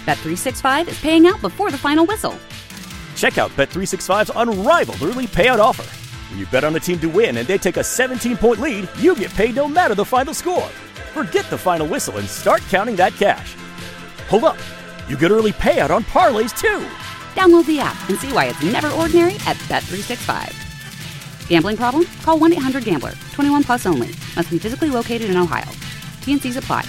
Bet365 is paying out before the final whistle. Check out Bet365's unrivaled early payout offer. When you bet on a team to win and they take a 17-point lead, you get paid no matter the final score. Forget the final whistle and start counting that cash. Hold up. You get early payout on parlays, too. Download the app and see why it's never ordinary at Bet365. Gambling problem? Call 1-800-GAMBLER. 21 plus only. Must be physically located in Ohio. T&Cs apply.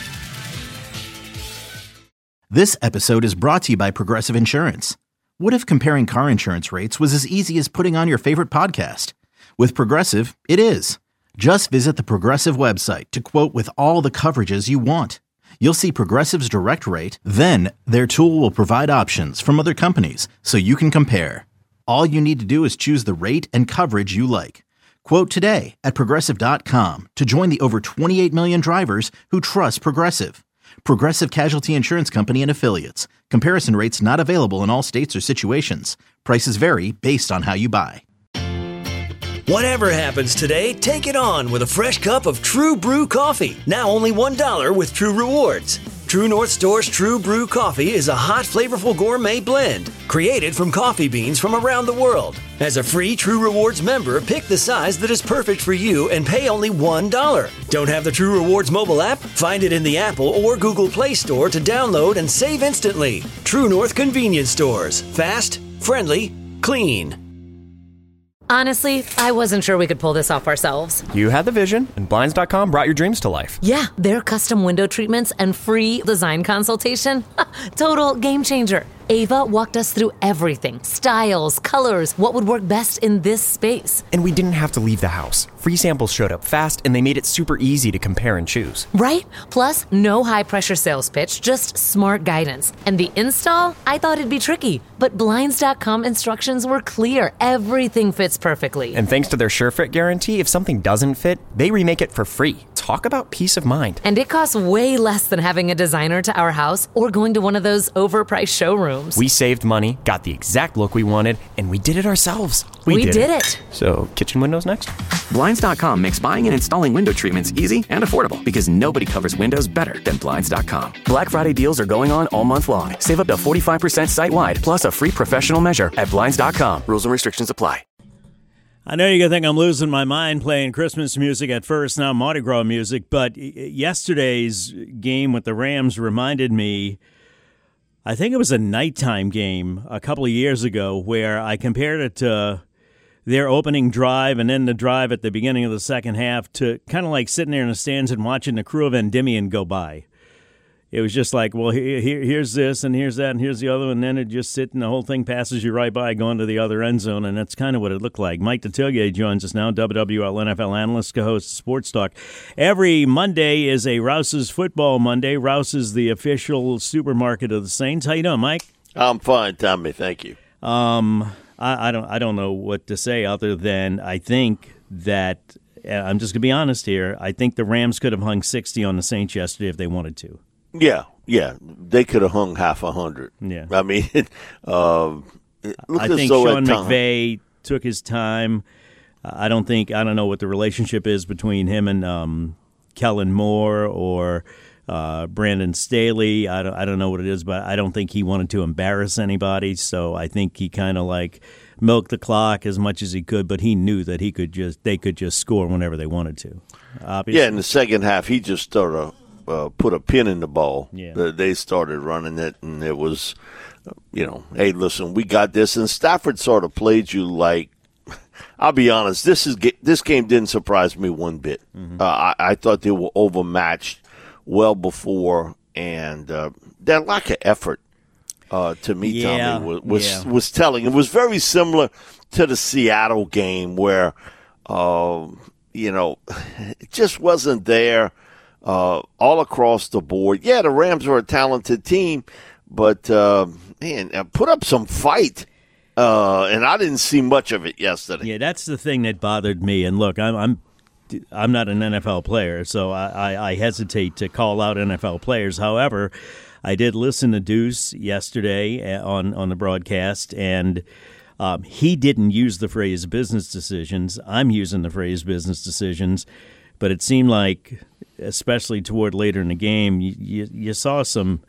This episode is brought to you by Progressive Insurance. What if comparing car insurance rates was as easy as putting on your favorite podcast? With Progressive, it is. Just visit the Progressive website to quote with all the coverages you want. You'll see Progressive's direct rate, then their tool will provide options from other companies so you can compare. All you need to do is choose the rate and coverage you like. Quote today at Progressive.com to join the over 28 million drivers who trust Progressive. Progressive Casualty Insurance Company and Affiliates. Comparison rates not available in all states or situations. Prices vary based on how you buy. Whatever happens today, take it on with a fresh cup of True Brew coffee. Now only $1 with True Rewards. True North Store's True Brew coffee is a hot, flavorful gourmet blend created from coffee beans from around the world. As a free True Rewards member, pick the size that is perfect for you and pay only $1. Don't have the True Rewards mobile app? Find it in the Apple or Google Play Store to download and save instantly. True North Convenience Stores. Fast, friendly, clean. Honestly, I wasn't sure we could pull this off ourselves. You had the vision, and Blinds.com brought your dreams to life. Yeah, their custom window treatments and free design consultation. Total game changer. Ava walked us through everything. Styles, colors, what would work best in this space. And we didn't have to leave the house. Free samples showed up fast, and they made it super easy to compare and choose. Right? Plus, no high-pressure sales pitch, just smart guidance. And the install? I thought it'd be tricky, but Blinds.com instructions were clear. Everything fits perfectly. And thanks to their SureFit guarantee, if something doesn't fit, they remake it for free. Talk about peace of mind. And it costs way less than having a designer to our house or going to one of those overpriced showrooms. We saved money, got the exact look we wanted, and we did it ourselves. We did it. So, kitchen windows next? Blinds.com makes buying and installing window treatments easy and affordable because nobody covers windows better than Blinds.com. Black Friday deals are going on all month long. Save up to 45% site-wide, plus a free professional measure at Blinds.com. Rules and restrictions apply. I know you're going to think I'm losing my mind playing Christmas music at first, now Mardi Gras music, but yesterday's game with the Rams reminded me, I think it was a nighttime game a couple of years ago where I compared it to their opening drive and then the drive at the beginning of the second half to kind of like sitting there in the stands and watching the crew of Endymion go by. It was just like, well, here's this and here's that and here's the other, and then it just sit and the whole thing passes you right by going to the other end zone, and that's kind of what it looked like. Mike Detillier joins us now, WWL NFL analyst, co-host of Sports Talk. Every Monday is a Rouse's Football Monday. Rouse is the official supermarket of the Saints. How you doing, Mike? I'm fine, Tommy. Thank you. I don't know what to say other than I think that I'm just gonna be honest here. I think the Rams could have hung 60 on the Saints yesterday if they wanted to. Yeah, they could have hung half 100. Yeah, I mean, I think Sean McVay took his time. I don't know what the relationship is between him and Kellen Moore or Brandon Staley. I don't know what it is, but I don't think he wanted to embarrass anybody. So I think he kind of like milked the clock as much as he could, but he knew that they could just score whenever they wanted to. Obviously. Yeah, in the second half, he just started. Put a pin in the ball. Yeah. They started running it, and it was, hey, listen, we got this. And Stafford sort of played you like, I'll be honest, this game didn't surprise me one bit. Mm-hmm. I thought they were overmatched well before, and their lack of effort, to me, Tommy, was telling. It was very similar to the Seattle game where, it just wasn't there. All across the board. Yeah, the Rams are a talented team, but, put up some fight, and I didn't see much of it yesterday. Yeah, that's the thing that bothered me. And look, I'm not an NFL player, so I hesitate to call out NFL players. However, I did listen to Deuce yesterday on the broadcast, and he didn't use the phrase business decisions. I'm using the phrase business decisions, but it seemed like, especially toward later in the game, you saw some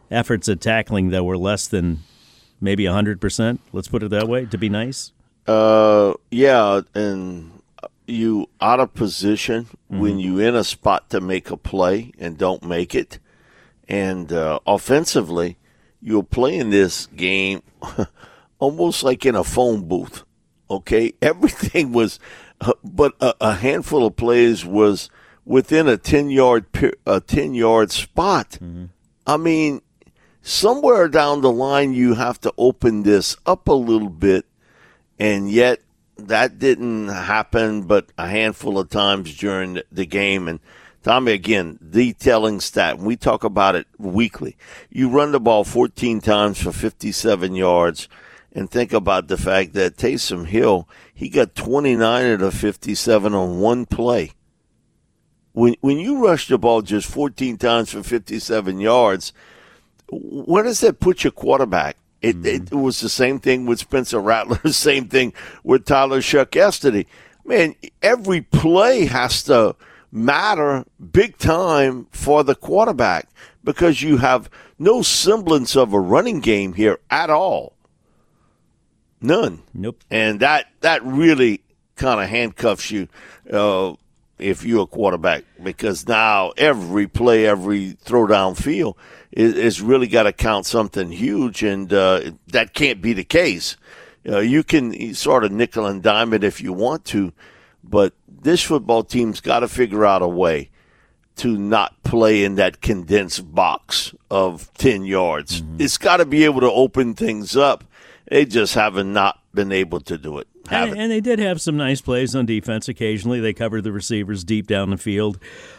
efforts at tackling that were less than maybe 100%. Let's put it that way, to be nice. Yeah, and you out of position when you in a spot to make a play and don't make it. And offensively, you're playing this game almost like in a phone booth. Okay, everything was, but a handful of plays was within a 10-yard spot. I mean, somewhere down the line, you have to open this up a little bit, and yet that didn't happen but a handful of times during the game. And Tommy, again, the telling stat, we talk about it weekly. You run the ball 14 times for 57 yards, and think about the fact that Taysom Hill, he got 29 of the 57 on one play. When you rush the ball just 14 times for 57 yards, where does that put your quarterback? It was the same thing with Spencer Rattler, the same thing with Tyler Shuck yesterday. Man, every play has to matter big time for the quarterback because you have no semblance of a running game here at all. None. Nope. And that really kind of handcuffs you if you're a quarterback, because now every play, every throw downfield is really got to count something huge, and that can't be the case. You can sort of nickel and dime it if you want to, but this football team's got to figure out a way to not play in that condensed box of 10 yards. It's got to be able to open things up. They just haven't not been able to do it. And they did have some nice plays on defense occasionally. They covered the receivers deep down the field.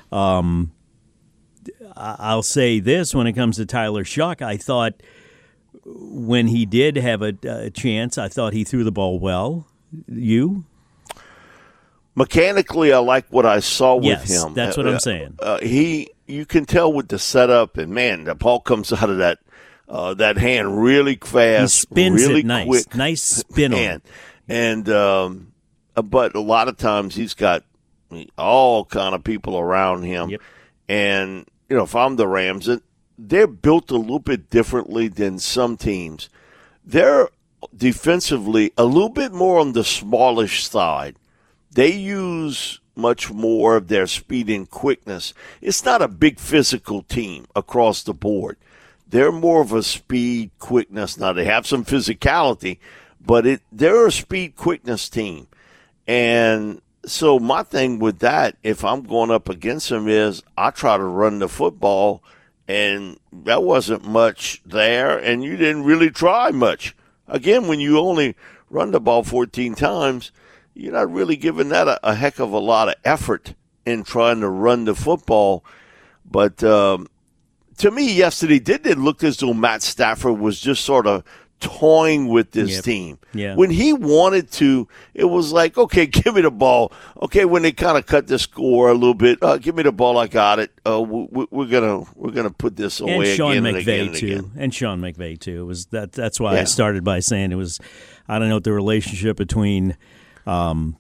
I'll say this, when it comes to Tyler Shuck, I thought when he did have a chance, I thought he threw the ball well. You? Mechanically, I like what I saw with him. Yes, that's what I'm saying. You can tell with the setup, and man, the ball comes out of that hand really fast. He spins really it nice. quick. Nice spin on it. And but a lot of times he's got all kind of people around him. Yep. And, if I'm the Rams, they're built a little bit differently than some teams. They're defensively a little bit more on the smallish side. They use much more of their speed and quickness. It's not a big physical team across the board. They're more of a speed, quickness. Now, they have some physicality, but they're a speed, quickness team. And so my thing with that, if I'm going up against them, is I try to run the football, and that wasn't much there, and you didn't really try much. Again, when you only run the ball 14 times, you're not really giving that a heck of a lot of effort in trying to run the football. But to me, yesterday, didn't it look as though Matt Stafford was just sort of toying with this team? Yeah. When he wanted to, it was like, okay, give me the ball. Okay, when they kind of cut the score a little bit, give me the ball, I got it. We're gonna put this away and Sean again McVay and again and too. again. And Sean McVay too. That's why I started by saying it was. I don't know what the relationship between Sean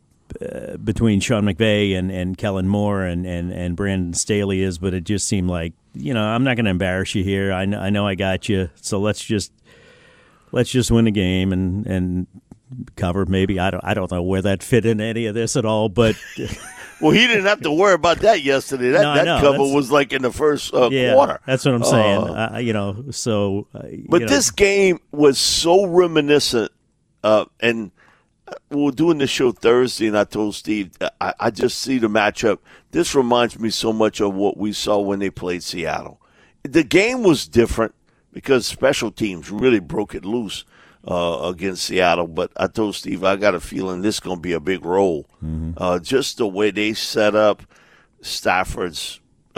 McVay and Kellen Moore and Brandon Staley is, but it just seemed like, I'm not going to embarrass you here. I know I got you, so let's just win the game and cover. Maybe I don't know where that fit in any of this at all, but well, he didn't have to worry about that yesterday. That cover was like in the first quarter. That's what I'm saying. But this game was so reminiscent, and we were doing the show Thursday, and I told Steve, I just see the matchup. This reminds me so much of what we saw when they played Seattle. The game was different because special teams really broke it loose against Seattle. But I told Steve, I got a feeling this is going to be a big role. Just the way they set up Stafford's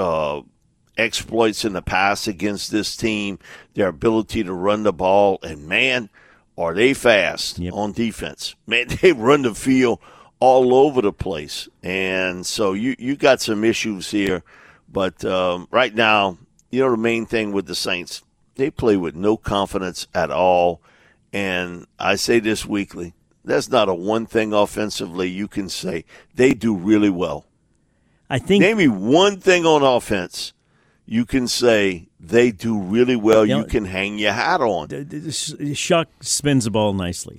exploits in the past against this team, their ability to run the ball, and man, are they fast on defense. Man, they run the field all over the place. And so you got some issues here. But right now, the main thing with the Saints, they play with no confidence at all. And I say this weekly, there's not a one thing offensively you can say. They do really well. I think name me one thing on offense you can say they do really well. You can hang your hat on. Shuck spins the ball nicely.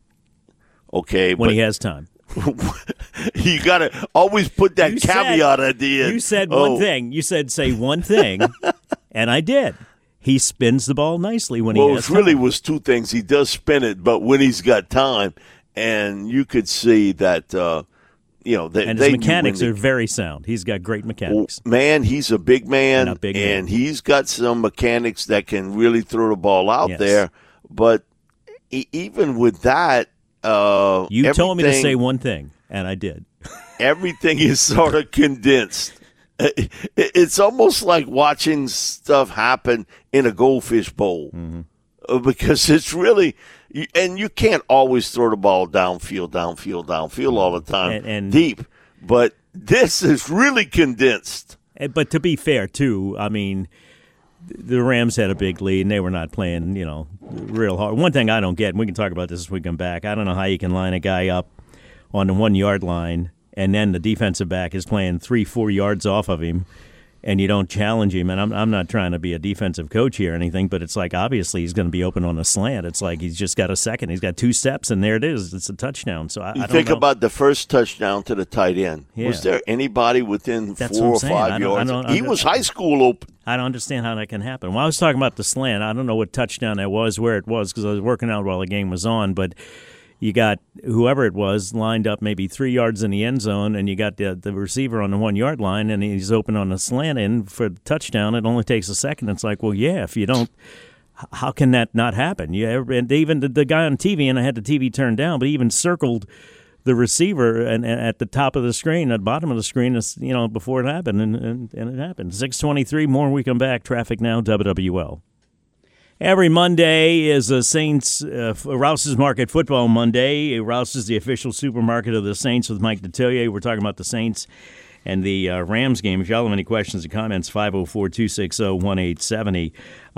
Okay, when he has time. You got to always put that caveat at the end. You said one thing. You said say one thing, and I did. He spins the ball nicely when he has time. Well, it really was two things. He does spin it, but when he's got time, and you could see that, and his mechanics are very sound. He's got great mechanics. Man, he's a big man, and he's got some mechanics that can really throw the ball out there. But even with that, you told me to say one thing, and I did. Everything is sort of condensed. It's almost like watching stuff happen in a goldfish bowl, because it's really, and you can't always throw the ball downfield all the time, and deep. But this is really condensed. But to be fair, too, I mean, the Rams had a big lead, and they were not playing, real hard. One thing I don't get, and we can talk about this as we come back, I don't know how you can line a guy up on the 1 yard line, and then the defensive back is playing 3-4 yards off of him, and you don't challenge him. And I'm not trying to be a defensive coach here or anything, but it's like obviously he's going to be open on a slant. It's like he's just got a second. He's got 2 steps, and there it is. It's a touchdown. So I don't think know. About the first touchdown to the tight end. Yeah. Was there anybody within 4 or 5 yards? He was high school open. I don't understand how that can happen. Well, I was talking about the slant. I don't know what touchdown that was, where it was, because I was working out while the game was on, but you got whoever it was lined up maybe 3 yards in the end zone, and you got the receiver on the 1 yard line, and he's open on the slant end for the touchdown. It only takes a second. It's like, well, yeah, if you don't, how can that not happen? And even the guy on TV, and I had the TV turned down, but he even circled the receiver and at the top of the screen, at the bottom of the screen, before it happened, and it happened. 6:23, more when we come back. Traffic now, WWL. Every Monday is a Saints Rouse's Market Football Monday. Rouse is the official supermarket of the Saints with Mike Detillier. We're talking about the Saints and the Rams game. If y'all have any questions or comments, 504-260-1870.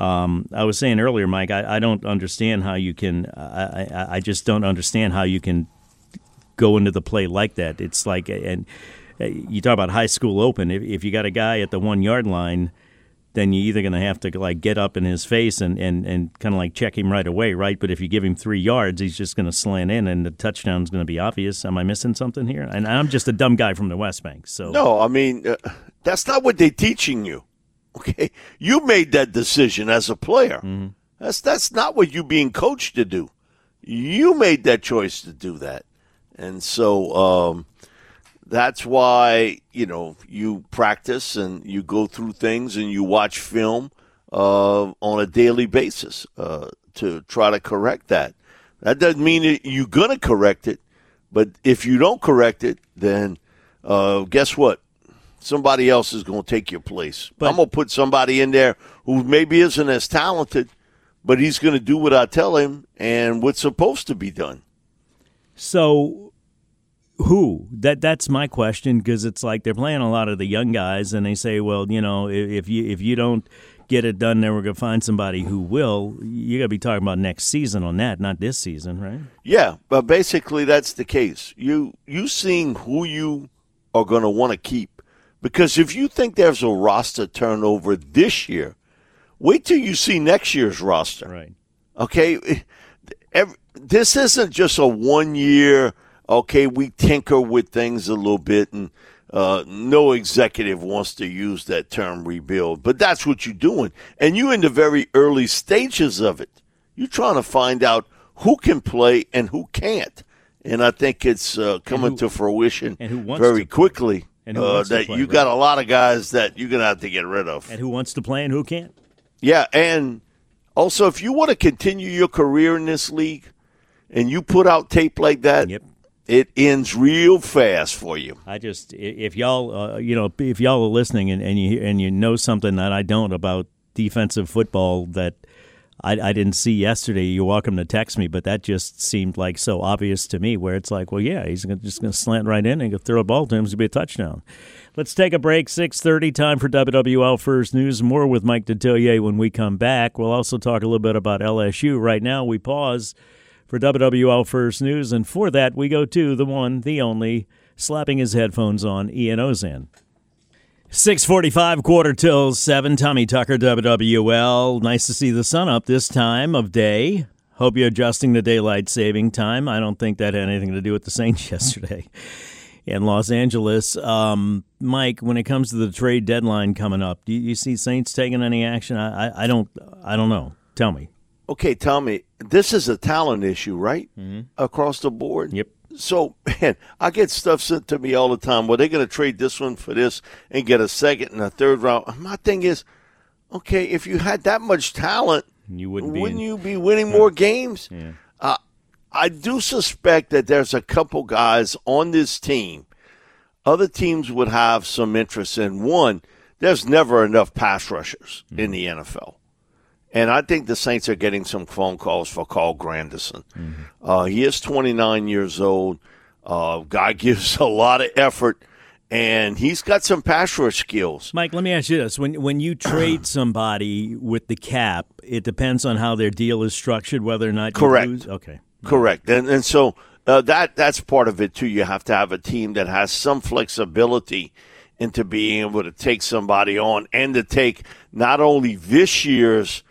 I was saying earlier, Mike, I don't understand how you can I just don't understand how you can go into the play like that. It's like, and you talk about high school open. If you got a guy at the 1 yard line, then you're either going to have to like get up in his face and kind of like check him right away, right? But if you give him 3 yards, he's just going to slant in, and the touchdown's going to be obvious. Am I missing something here? And I'm just a dumb guy from the West Bank. So no, I mean, that's not what they're teaching you. Okay, you made that decision as a player. Mm-hmm. That's not what you're being coached to do. You made that choice to do that, and so that's why, you practice and you go through things and you watch film on a daily basis to try to correct that. That doesn't mean that you're going to correct it, but if you don't correct it, then guess what? Somebody else is going to take your place. But I'm going to put somebody in there who maybe isn't as talented, but he's going to do what I tell him and what's supposed to be done. So who? That's my question, because it's like they're playing a lot of the young guys, and they say, well, if you don't get it done, then we're going to find somebody who will. You got to be talking about next season on that, not this season, right? Yeah, but basically that's the case. You seeing who you are going to want to keep, because if you think there's a roster turnover this year, wait till you see next year's roster. Right. Okay, this isn't just a 1 year. Okay, we tinker with things a little bit, and no executive wants to use that term rebuild, but that's what you're doing. And you're in the very early stages of it. You're trying to find out who can play and who can't. And I think it's coming to fruition very quickly that you got a lot of guys that you're going to have to get rid of. And who wants to play and who can't. Yeah, and also if you want to continue your career in this league and you put out tape like that, it ends real fast for you. If y'all, if y'all are listening and you know something that I don't about defensive football that I didn't see yesterday, you're welcome to text me. But that just seemed like so obvious to me, where it's like, well, yeah, he's just going to slant right in and throw a ball to him. It's going to be a touchdown. Let's take a break. 6:30, time for WWL First News. More with Mike Detillier when we come back. We'll also talk a little bit about LSU. Right now, we pause for WWL First News, and for that, we go to the one, the only, slapping his headphones on, Ian Ozan. 6:45, quarter till 7. Tommy Tucker, WWL. Nice to see the sun up this time of day. Hope you're adjusting to daylight saving time. I don't think that had anything to do with the Saints yesterday in Los Angeles. Mike, when it comes to the trade deadline coming up, do you see Saints taking any action? I don't know. Tell me. Okay, Tommy, this is a talent issue, right? Mm-hmm. Across the board? Yep. So, man, I get stuff sent to me all the time. Well, they're going to trade this one for this and get a second and a third round. My thing is, okay, if you had that much talent, wouldn't you be winning more games? Yeah. I do suspect that there's a couple guys on this team other teams would have some interest in. One, there's never enough pass rushers in the NFL. And I think the Saints are getting some phone calls for Carl Granderson. Mm-hmm. He is 29 years old. Guy gives a lot of effort, and he's got some pass rush skills. Mike, let me ask you this. When you trade somebody with the cap, it depends on how their deal is structured, whether or not you lose? Okay. Correct. And so that's part of it, too. You have to have a team that has some flexibility into being able to take somebody on and to take not only this year's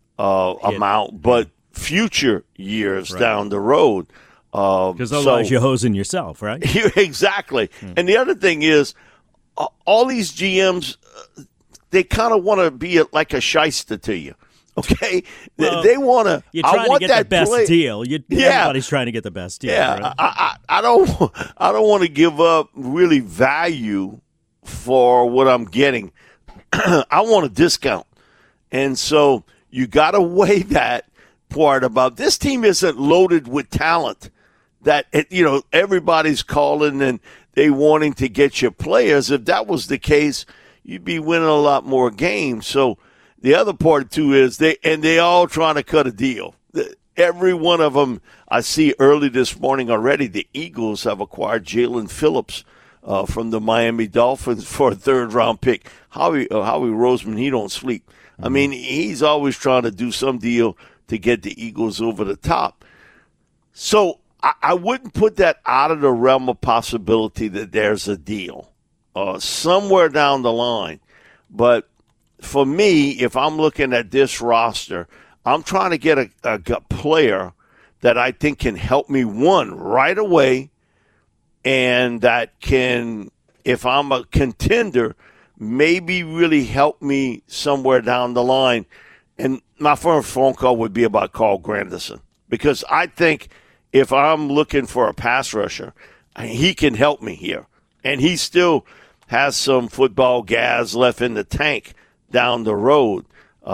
amount, but future years down the road. Because otherwise you're hosing yourself, right? Exactly. And the other thing is, all these GMs, they kind of want to be like a shyster to you. Okay, well, they want to. You're trying to get the best deal. Everybody's trying to get the best deal. Yeah, right? I don't want to give up really value for what I'm getting. I want a discount, and so you got to weigh that part about this team isn't loaded with talent. That everybody's calling and they wanting to get your players. If that was the case, you'd be winning a lot more games. So. The other part, too, is they all trying to cut a deal. Every one of them, I see early this morning already, the Eagles have acquired Jalen Phillips from the Miami Dolphins for a third-round pick. Howie Roseman, he don't sleep. I mean, he's always trying to do some deal to get the Eagles over the top. So I wouldn't put that out of the realm of possibility that there's a deal somewhere down the line. But for me, if I'm looking at this roster, I'm trying to get a player that I think can help me, one, right away, and that can, if I'm a contender, maybe really help me somewhere down the line. And my first phone call would be about Carl Granderson, because I think if I'm looking for a pass rusher, he can help me here. And he still has some football gas left in the tank down the road.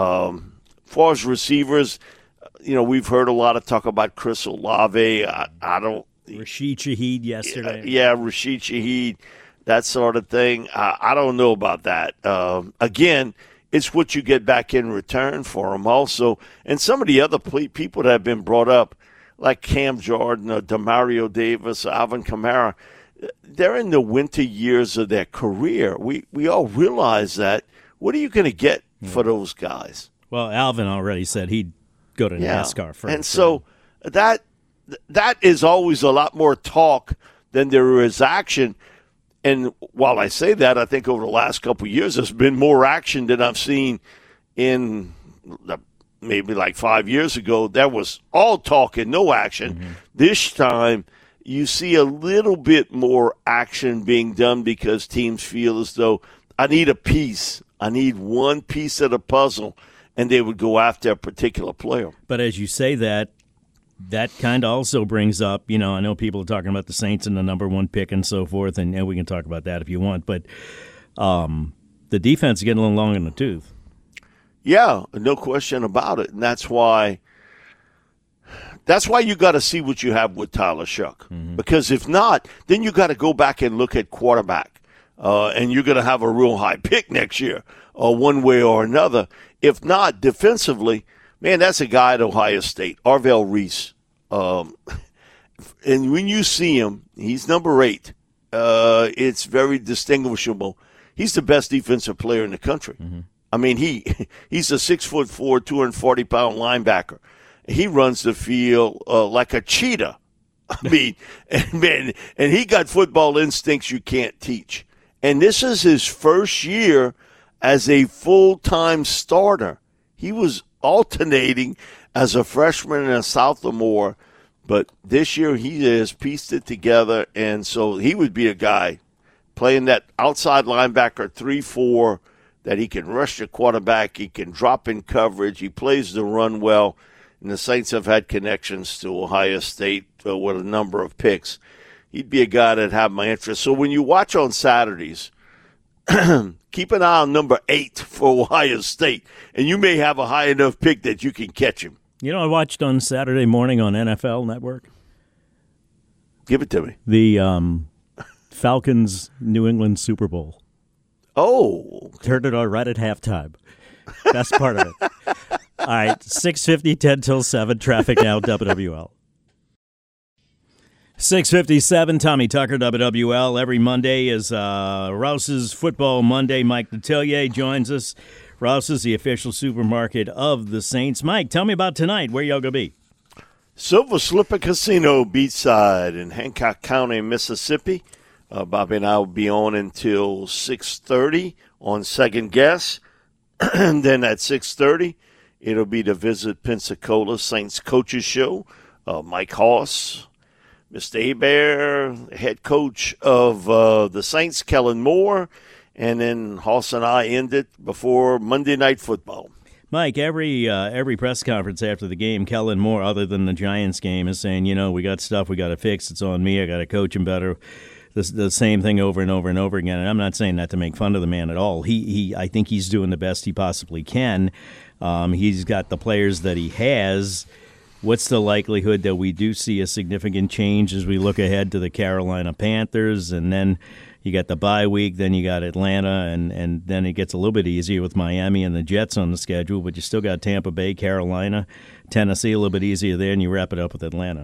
For as receivers, we've heard a lot of talk about Chris Olave. I don't. Rashid Shaheed yesterday. Yeah, Rashid Shaheed, that sort of thing. I don't know about that. Again, it's what you get back in return for them also. And some of the other people that have been brought up, like Cam Jordan or Demario Davis, or Alvin Kamara, they're in the winter years of their career. We all realize that. What are you going to get for those guys? Well, Alvin already said he'd go to NASCAR first. And so that is always a lot more talk than there is action. And while I say that, I think over the last couple of years there's been more action than I've seen in maybe like 5 years ago. There was all talk and no action. Mm-hmm. This time you see a little bit more action being done because teams feel as though I need a piece. I need one piece of the puzzle, and they would go after a particular player. But as you say that kind of also brings up, I know people are talking about the Saints and the number one pick and so forth, and we can talk about that if you want, but the defense is getting a little long in the tooth. Yeah, no question about it, and that's why you got to see what you have with Tyler Shough. Mm-hmm. Because if not, then you got to go back and look at quarterback. And you're going to have a real high pick next year, one way or another. If not, defensively, man, that's a guy at Ohio State, Arvell Reese. And when you see him, he's number 8. It's very distinguishable. He's the best defensive player in the country. Mm-hmm. I mean, he's a 6'4", 240-pound linebacker. He runs the field like a cheetah. I mean, and he got football instincts you can't teach. And this is his first year as a full-time starter. He was alternating as a freshman and a sophomore, but this year he has pieced it together, and so he would be a guy playing that outside linebacker 3-4 that he can rush the quarterback, he can drop in coverage, he plays the run well, and the Saints have had connections to Ohio State with a number of picks. He'd be a guy that have my interest. So when you watch on Saturdays, keep an eye on number 8 for Ohio State, and you may have a high enough pick that you can catch him. You know, I watched on Saturday morning on NFL Network. Give it to me. The Falcons New England Super Bowl. Oh. Turned it on right at halftime. Best part of it. All right, 6:50, 10 till 7, traffic now, WWL. 6:57, Tommy Tucker, WWL. Every Monday is Rouse's Football Monday. Mike Detillier joins us. Rouse's, the official supermarket of the Saints. Mike, tell me about tonight. Where y'all going to be? Silver Slipper Casino, beachside in Hancock County, Mississippi. Bobby and I will be on until 6:30 on Second Guess. And then at 6:30, it'll be the Visit Pensacola Saints Coaches Show. Mike Hoss, Mr. Hebert, head coach of the Saints, Kellen Moore, and then Hoss and I end it before Monday Night Football. Mike, every press conference after the game, Kellen Moore, other than the Giants game, is saying, you know, we got stuff we got to fix. It's on me. I got to coach him better. The same thing over and over and over again. And I'm not saying that to make fun of the man at all. I think he's doing the best he possibly can. He's got the players that he has. What's the likelihood that we do see a significant change as we look ahead to the Carolina Panthers, and then you got the bye week, then you got Atlanta, and then it gets a little bit easier with Miami and the Jets on the schedule, but you still got Tampa Bay, Carolina, Tennessee, a little bit easier there, and you wrap it up with Atlanta.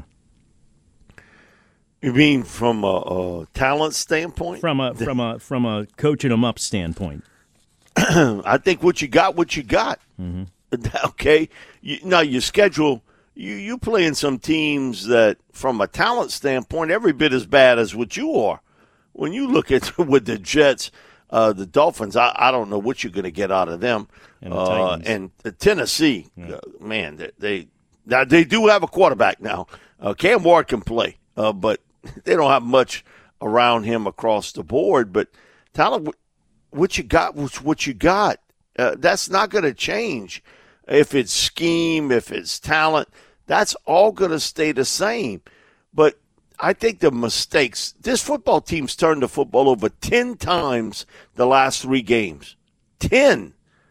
You mean from a talent standpoint? From a coaching them up standpoint. I think what you got. Mm-hmm. Okay, now your schedule. You playing some teams that, from a talent standpoint, every bit as bad as what you are. When you look at with the Jets, the Dolphins, I don't know what you're going to get out of them. And Tennessee, man, they do have a quarterback now. Cam Ward can play, but they don't have much around him across the board. But talent, what you got was what you got. That's not going to change. If it's scheme, if it's talent, that's all going to stay the same. But I think the mistakes, this football team's turned the football over 10 times the last 3 games. 10.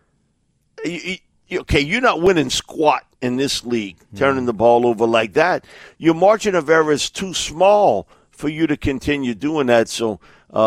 Okay, you're not winning squat in this league, turning the ball over like that. Your margin of error is too small for you to continue doing that. So,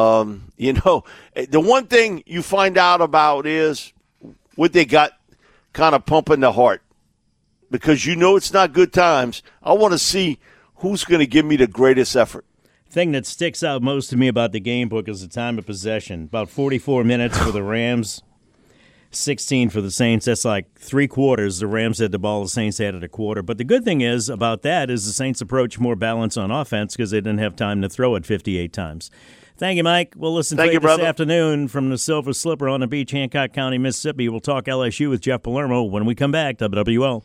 the one thing you find out about is what they got kind of pumping the heart, because it's not good times. I want to see who's going to give me the greatest effort. Thing that sticks out most to me about the game book is the time of possession. About 44 minutes for the Rams, 16 for the Saints. That's like 3 quarters. The Rams had the ball, the Saints had it a quarter. But the good thing is about that is the Saints approach more balance on offense because they didn't have time to throw it 58 times. Thank you, Mike. We'll listen to you this afternoon from the Silver Slipper on the beach, Hancock County, Mississippi. We'll talk LSU with Jeff Palermo when we come back. WWL.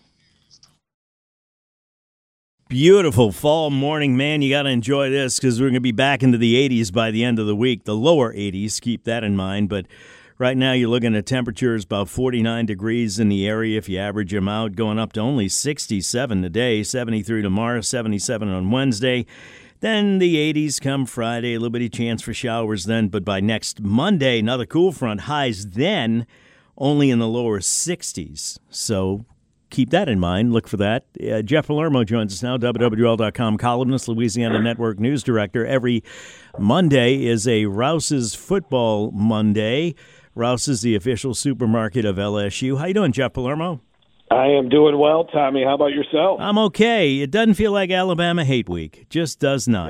Beautiful fall morning, man. You got to enjoy this because we're going to be back into the 80s by the end of the week. The lower 80s, keep that in mind. But right now you're looking at temperatures about 49 degrees in the area if you average them out, going up to only 67 today, 73 tomorrow, 77 on Wednesday. Then the 80s come Friday, a little bitty chance for showers then. But by next Monday, another cool front, highs then only in the lower 60s. So keep that in mind. Look for that. Jeff Palermo joins us now, WWL.com columnist, Louisiana Network news director. Every Monday is a Rouse's Football Monday. Rouse is the official supermarket of LSU. How you doing, Jeff Palermo? I am doing well, Tommy. How about yourself? I'm okay. It doesn't feel like Alabama hate week. Just does not.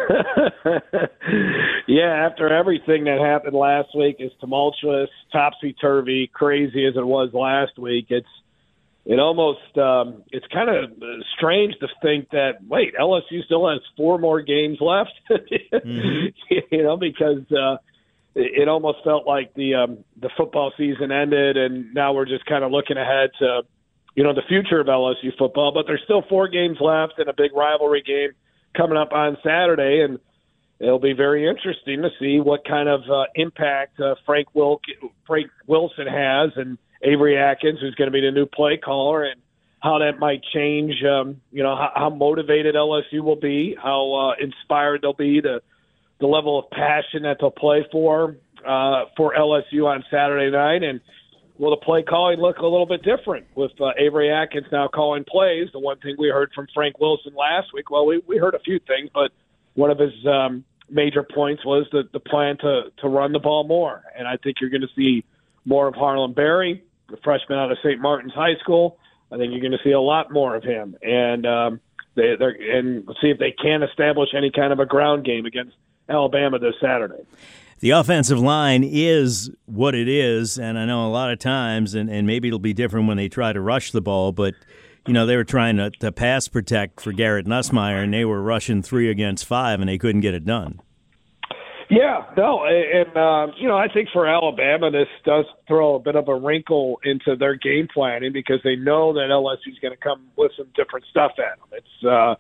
Yeah, after everything that happened last week, as tumultuous, topsy-turvy, crazy as it was last week, it's kind of strange to think that, wait, LSU still has 4 more games left, because it almost felt like the football season ended, and now we're just kind of looking ahead to, the future of LSU football. But there's still 4 games left and a big rivalry game coming up on Saturday, and it'll be very interesting to see what kind of impact Frank Wilson has, and Avery Atkins, who's going to be the new play caller, and how that might change, how motivated LSU will be, how inspired they'll be, the level of passion that they'll play for LSU on Saturday night. And will the play calling look a little bit different with Avery Atkins now calling plays? The one thing we heard from Frank Wilson last week, well, we heard a few things, but one of his major points was the plan to run the ball more. And I think you're going to see more of Harlan Berry, the freshman out of St. Martin's High School. I think you're going to see a lot more of him. And and see if they can establish any kind of a ground game against Alabama this Saturday. The offensive line is what it is, and I know a lot of times, and maybe it'll be different when they try to rush the ball, but, they were trying to pass protect for Garrett Nussmeier, and they were rushing 3 against 5, and they couldn't get it done. Yeah, no, and I think for Alabama, this does throw a bit of a wrinkle into their game planning because they know that LSU is going to come with some different stuff at them.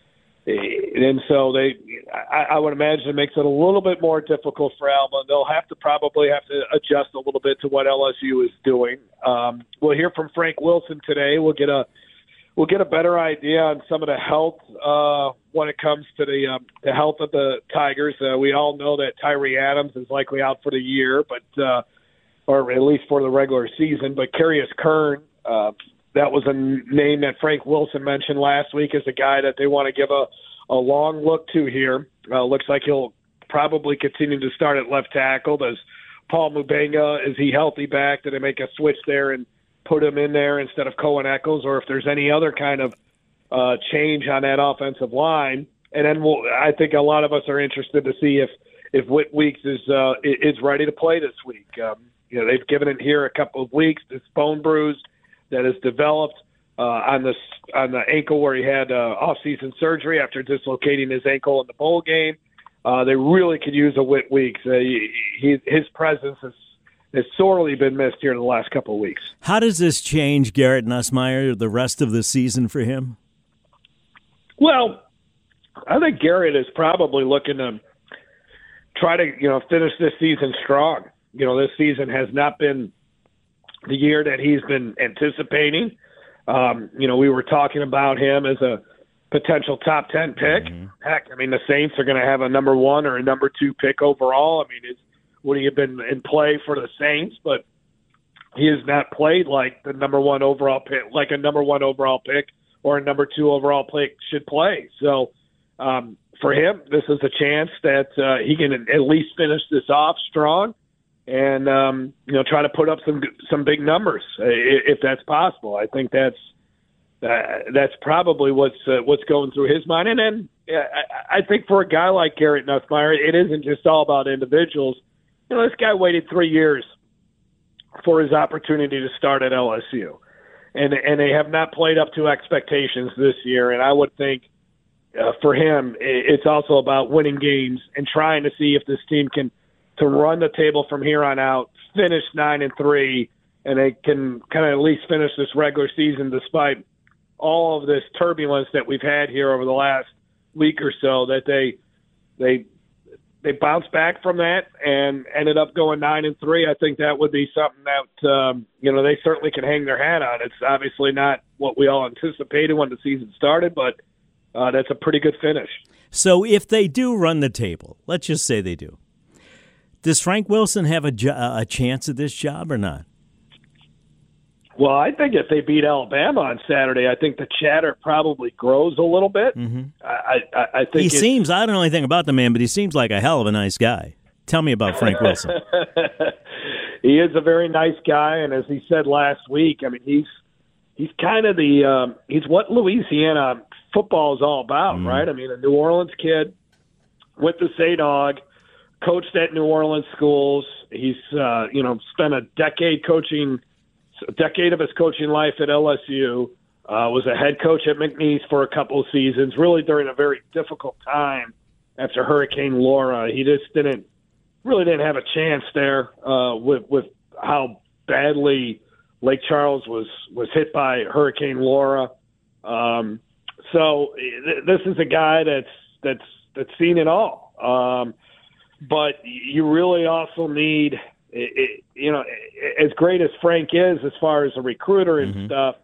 And so I would imagine it makes it a little bit more difficult for Alabama. They'll probably have to adjust a little bit to what LSU is doing. We'll hear from Frank Wilson today. We'll get a better idea on some of the health when it comes to the health of the Tigers. We all know that Tyree Adams is likely out for the year, but or at least for the regular season. But Carius Kern, that was a name that Frank Wilson mentioned last week as a guy that they want to give a long look to here. Looks like he'll probably continue to start at left tackle. Does Paul Mubenga, is he healthy back? Do they make a switch there and put him in there instead of Cohen Eccles, or if there's any other kind of change on that offensive line? And then I think a lot of us are interested to see if Whit Weeks is ready to play this week. They've given it here a couple of weeks. This bone bruise that has developed on the ankle where he had off-season surgery after dislocating his ankle in the bowl game. They really could use a Whit Weeks. His presence has sorely been missed here in the last couple of weeks. How does this change Garrett Nussmeier the rest of the season for him? Well, I think Garrett is probably looking to try to finish this season strong. This season has not been the year that he's been anticipating. We were talking about him as a potential top 10 pick. Mm-hmm. Heck, the Saints are going to have a number 1 or a number 2 pick overall. Would he have been in play for the Saints? But he has not played like the number 1 overall pick, like a number 1 overall pick or a number 2 overall pick should play. So for him, this is a chance that he can at least finish this off strong and try to put up some big numbers if that's possible. I think that's probably what's going through his mind. And then I think for a guy like Garrett Nussmeier, it isn't just all about individuals. This guy waited 3 years for his opportunity to start at LSU, and they have not played up to expectations this year. And I would think for him, it's also about winning games and trying to see if this team can to run the table from here on out, finish 9-3, and they can kind of at least finish this regular season despite all of this turbulence that we've had here over the last week or so. That they bounced back from that and ended up going 9-3. I think that would be something that they certainly can hang their hat on. It's obviously not what we all anticipated when the season started, but that's a pretty good finish. So if they do run the table, let's just say they do, does Frank Wilson have a chance at this job or not? Well, I think if they beat Alabama on Saturday, I think the chatter probably grows a little bit. Mm-hmm. I think I don't know anything about the man, but he seems like a hell of a nice guy. Tell me about Frank Wilson. He is a very nice guy, and as he said last week, he's kind of he's what Louisiana football is all about, right? A New Orleans kid, went to St. Aug, coached at New Orleans schools. He's spent a decade of his coaching life at LSU. Was a head coach at McNeese for a couple of seasons, really during a very difficult time after Hurricane Laura. He just didn't really didn't have a chance there with how badly Lake Charles was hit by Hurricane Laura. So this is a guy that's seen it all. But you really also need, as great as Frank is as far as a recruiter and stuff,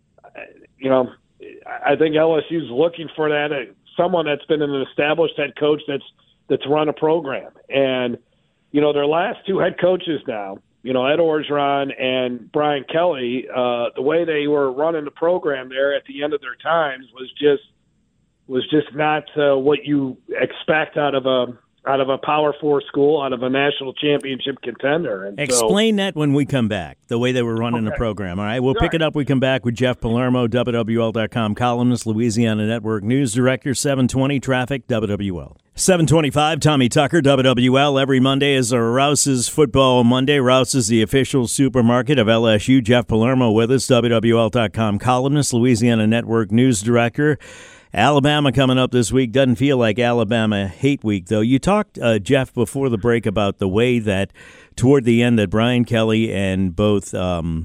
I think LSU's looking for that, someone that's been an established head coach that's run a program. And, their last two head coaches now, Ed Orgeron and Brian Kelly, the way they were running the program there at the end of their times was just not what you expect out of a Power 4 school, out of a national championship contender. And explain that when we come back, the way they were running the program. All right, we'll pick it up. We come back with Jeff Palermo, WWL.com columnist, Louisiana Network News Director, 720 Traffic, WWL. 725, Tommy Tucker, WWL. Every Monday is a Rouse's Football Monday. Rouse is the official supermarket of LSU. Jeff Palermo with us, WWL.com columnist, Louisiana Network News Director. Alabama coming up this week. Doesn't feel like Alabama hate week, though. You talked, Jeff, before the break about the way that toward the end that Brian Kelly and both Ed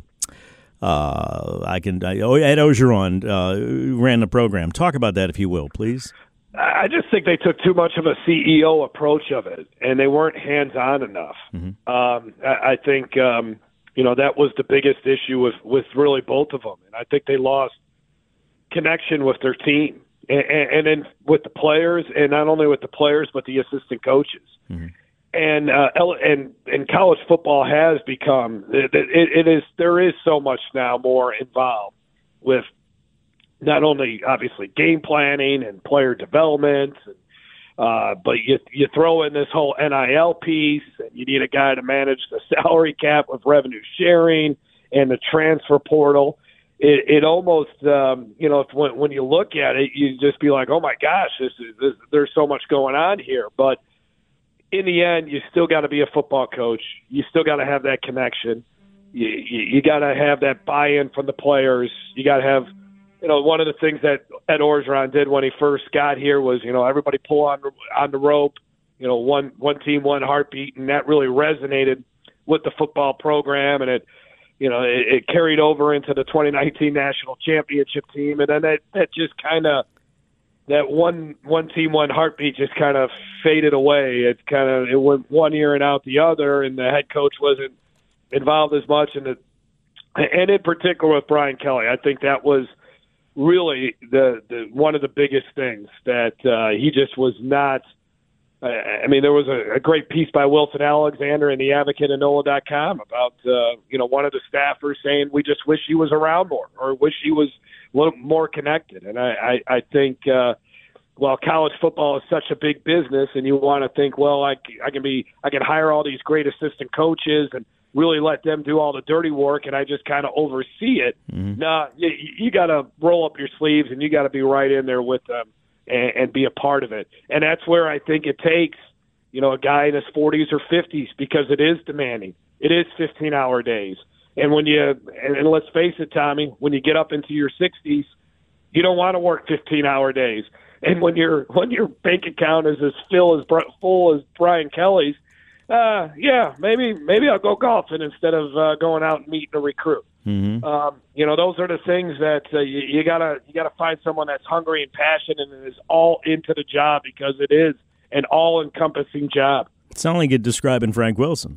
Orgeron ran the program. Talk about that, if you will, please. I just think they took too much of a CEO approach of it, and they weren't hands-on enough. I think, that was the biggest issue with really both of them. And I think they lost connection with their team and then with the players, and not only with the players, but the assistant coaches. And college football has become, there is so much now more involved with not only obviously game planning and player development, but you throw in this whole NIL piece, and you need a guy to manage the salary cap with revenue sharing and the transfer portal. It almost, when you look at it, you just be like, oh my gosh, there's so much going on here. But in the end, you still got to be a football coach. You still got to have that connection. You got to have that buy-in from the players. You got to have, one of the things that Ed Orgeron did when he first got here was, everybody pull on the rope, one team, one heartbeat, and that really resonated with the football program, and it carried over into the 2019 national championship team, and then that just kind of, that one team, one heartbeat just kind of faded away. It went one ear and out the other, and the head coach wasn't involved as much. And in particular with Brian Kelly, I think that was really the one of the biggest things that he just was not. There was a great piece by Wilson Alexander in the Advocate and NOLA.com about one of the staffers saying we just wish he was around more, or wish he was a little more connected. And I think while college football is such a big business, and you want to think, well, I can hire all these great assistant coaches and really let them do all the dirty work, and I just kind of oversee it. No, you got to roll up your sleeves, and you got to be right in there with them and be a part of it. And that's where I think it takes, a guy in his 40s or 50s, because it is demanding. It is 15-hour days. And and let's face it, Tommy, when you get up into your 60s, you don't want to work 15-hour days. And when your bank account is as full as Brian Kelly's, maybe I'll go golfing instead of going out and meeting a recruit. Those are the things that you gotta find someone that's hungry and passionate and is all into the job, because it is an all-encompassing job. It sounds like you're describing Frank Wilson.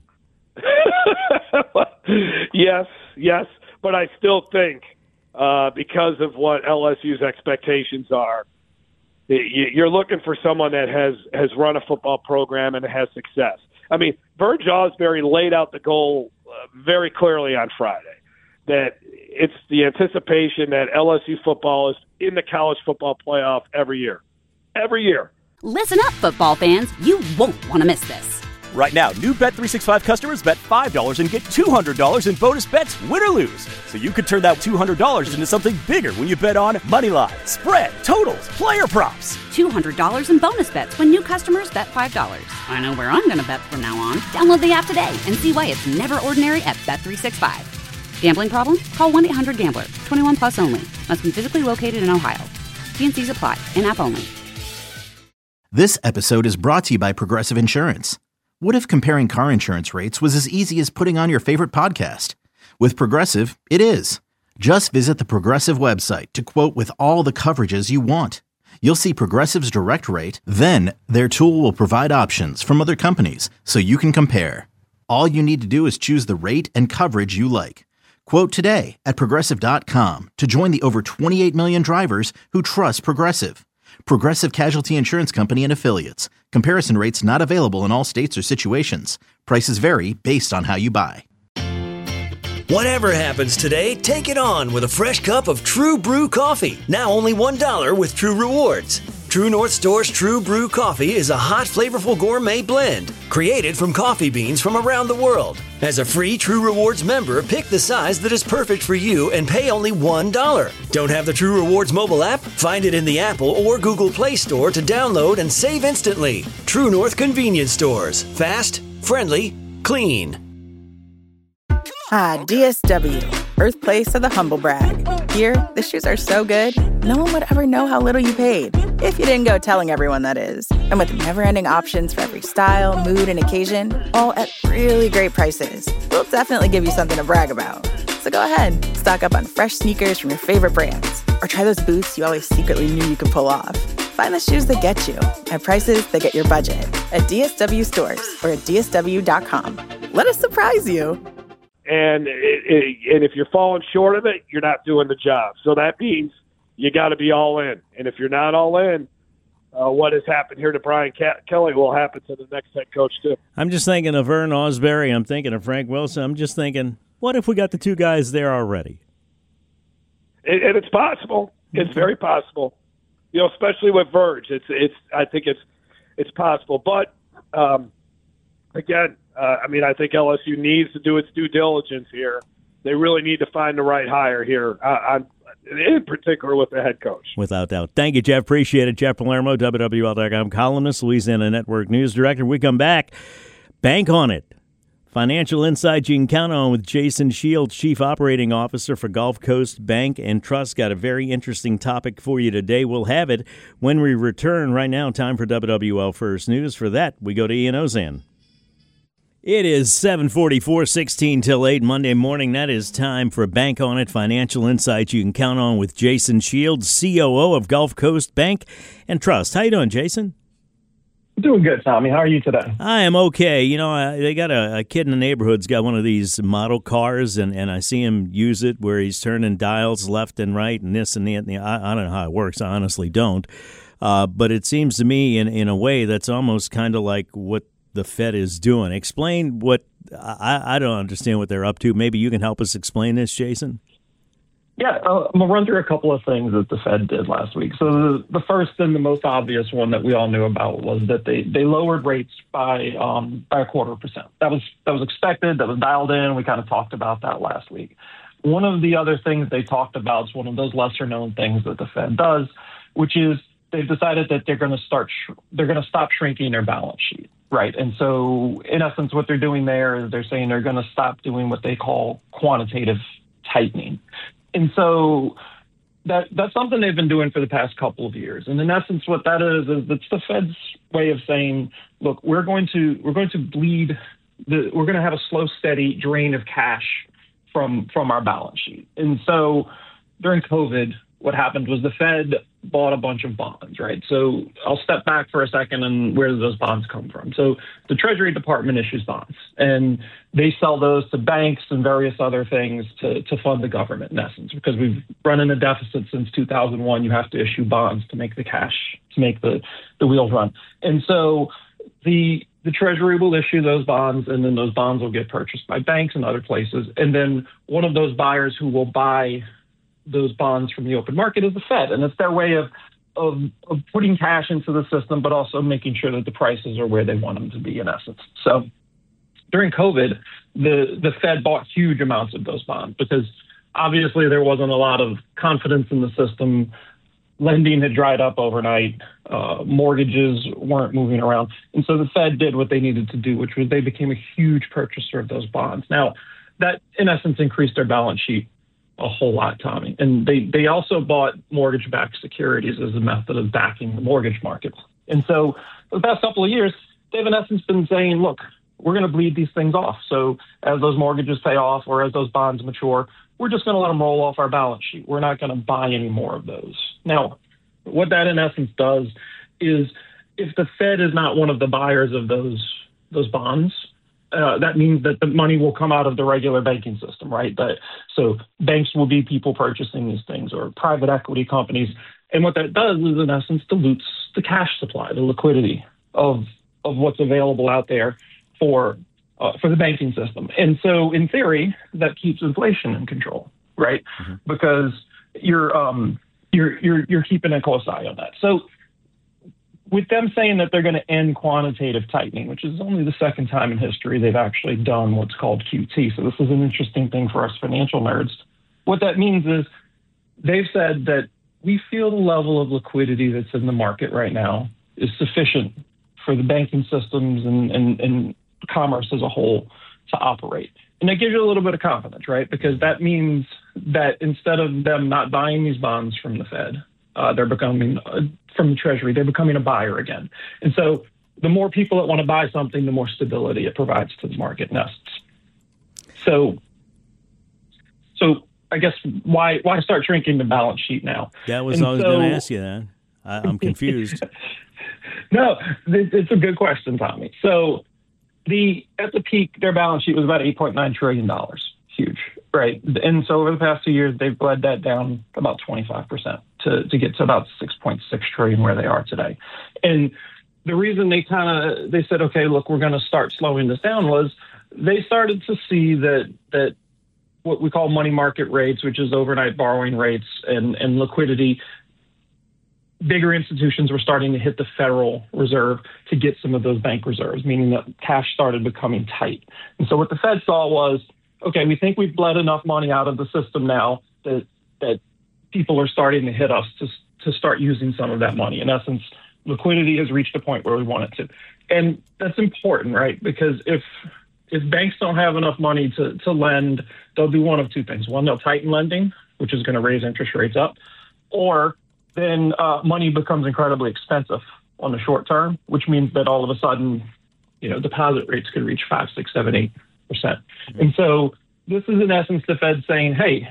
Yes, but I still think because of what LSU's expectations are, you're looking for someone that has run a football program and has success. Vern Jawsbury laid out the goal very clearly on Friday, that it's the anticipation that LSU football is in the college football playoff every year. Every year. Listen up, football fans. You won't want to miss this. Right now, new Bet365 customers bet $5 and get $200 in bonus bets, win or lose. So you could turn that $200 into something bigger when you bet on money line, spread, totals, player props. $200 in bonus bets when new customers bet $5. I know where I'm going to bet from now on. Download the app today and see why it's never ordinary at Bet365. Gambling problem? Call 1-800-GAMBLER. 21 plus only. Must be physically located in Ohio. T&Cs apply. In-app only. This episode is brought to you by Progressive Insurance. What if comparing car insurance rates was as easy as putting on your favorite podcast? With Progressive, it is. Just visit the Progressive website to quote with all the coverages you want. You'll see Progressive's direct rate, then their tool will provide options from other companies so you can compare. All you need to do is choose the rate and coverage you like. Quote today at Progressive.com to join the over 28 million drivers who trust Progressive. Progressive Casualty Insurance Company and Affiliates. Comparison rates not available in all states or situations. Prices vary based on how you buy. Whatever happens today, take it on with a fresh cup of True Brew coffee. Now only $1 with True Rewards. True North Store's True Brew coffee is a hot, flavorful gourmet blend created from coffee beans from around the world. As a free True Rewards member, pick the size that is perfect for you and pay only $1. Don't have the True Rewards mobile app? Find it in the Apple or Google Play Store to download and save instantly. True North Convenience Stores. Fast, friendly, clean. Ah, DSW, birthplace of the humble brag. Here, the shoes are so good, no one would ever know how little you paid. If you didn't go telling everyone, that is. And with never-ending options for every style, mood, and occasion, all at really great prices, we'll definitely give you something to brag about. So go ahead, stock up on fresh sneakers from your favorite brands, or try those boots you always secretly knew you could pull off. Find the shoes that get you at prices that get your budget at DSW stores or at DSW.com. Let us surprise you. And if you're falling short of it, you're not doing the job. So that means you got to be all in. And if you're not all in, what has happened here to Brian Kelly will happen to the next head coach too. I'm just thinking of Vern Osberry. I'm thinking of Frank Wilson. I'm just thinking, what if we got the two guys there already? And it's possible. It's very possible. You know, especially with Verge. I think it's possible. But again. I think LSU needs to do its due diligence here. They really need to find the right hire here, in particular with the head coach. Without doubt. Thank you, Jeff. Appreciate it. Jeff Palermo, WWL.com columnist, Louisiana Network News Director. We come back. Bank on it. Financial insights you can count on with Jason Shields, Chief Operating Officer for Gulf Coast Bank and Trust. Got a very interesting topic for you today. We'll have it when we return. Right now, time for WWL First News. For that, we go to Ian Ozan. It is 7:44, 16 till 8 Monday morning. That is time for Bank on It, financial insights you can count on with Jason Shields, COO of Gulf Coast Bank and Trust. How you doing, Jason? Doing good, Tommy. How are you today? I am okay. You know, they got a kid in the neighborhood's got one of these model cars, and I see him use it where he's turning dials left and right and this and that. And I don't know how it works. I honestly don't. But it seems to me in a way that's almost kind of like what the Fed is doing. Explain what I don't understand what they're up to. Maybe you can help us explain this, Jason. Yeah, I'm going to run through a couple of things that the Fed did last week. So the first and the most obvious one that we all knew about was that they lowered rates by a 0.25%. That was expected. That was dialed in. We kind of talked about that last week. One of the other things they talked about is one of those lesser known things that the Fed does, which is they've decided that they're going to stop shrinking their balance sheet. Right. And so in essence, what they're doing there is they're saying they're going to stop doing what they call quantitative tightening. And so that's something they've been doing for the past couple of years. And in essence, what that is it's the Fed's way of saying, look, we're going to have a slow, steady drain of cash from our balance sheet. And so during COVID, what happened was the Fed bought a bunch of bonds, right? So I'll step back for a second and where do those bonds come from? So the Treasury Department issues bonds, and they sell those to banks and various other things to fund the government, in essence, because we've run in a deficit since 2001. You have to issue bonds to make the cash, to make the wheels run. And so the Treasury will issue those bonds, and then those bonds will get purchased by banks and other places. And then one of those buyers who will buy those bonds from the open market is the Fed. And it's their way of putting cash into the system, but also making sure that the prices are where they want them to be, in essence. So during COVID, the Fed bought huge amounts of those bonds because obviously there wasn't a lot of confidence in the system. Lending had dried up overnight. Mortgages weren't moving around. And so the Fed did what they needed to do, which was they became a huge purchaser of those bonds. Now, that, in essence, increased their balance sheet a whole lot, Tommy. And they also bought mortgage-backed securities as a method of backing the mortgage market. And so for the past couple of years, they've in essence been saying, look, we're going to bleed these things off. So as those mortgages pay off or as those bonds mature, we're just going to let them roll off our balance sheet. We're not going to buy any more of those. Now, what that in essence does is if the Fed is not one of the buyers of those bonds, that means that the money will come out of the regular banking system, right? So banks will be people purchasing these things or private equity companies. And what that does is, in essence, dilutes the cash supply, the liquidity of what's available out there for the banking system. And so, in theory, that keeps inflation in control, right? Mm-hmm. Because you're keeping a close eye on that. So, with them saying that they're going to end quantitative tightening, which is only the second time in history they've actually done what's called QT. So this is an interesting thing for us financial nerds. What that means is they've said that we feel the level of liquidity that's in the market right now is sufficient for the banking systems and commerce as a whole to operate. And that gives you a little bit of confidence, right? Because that means that instead of them not buying these bonds from the Fed, they're becoming from the Treasury, they're becoming a buyer again. And so the more people that want to buy something, the more stability it provides to the market in essence. So I guess why start shrinking the balance sheet now? That was I was going to ask you that. I'm confused. No, it's a good question, Tommy. So at the peak, their balance sheet was about $8.9 trillion. Huge, right? And so over the past 2 years, they've bled that down about 25% to get to about 6.6 trillion where they are today. And the reason they said, okay, look, we're going to start slowing this down was they started to see that what we call money market rates, which is overnight borrowing rates and liquidity, bigger institutions were starting to hit the Federal Reserve to get some of those bank reserves, meaning that cash started becoming tight. And so what the Fed saw was, okay, we think we've bled enough money out of the system now that people are starting to hit us to start using some of that money. In essence, liquidity has reached a point where we want it to. And that's important, right? Because if banks don't have enough money to lend, they'll do one of two things. One, they'll tighten lending, which is going to raise interest rates up, or then money becomes incredibly expensive on the short term, which means that all of a sudden, deposit rates could reach 5, 6, 7, 8%. Mm-hmm. And so this is in essence the Fed saying, hey,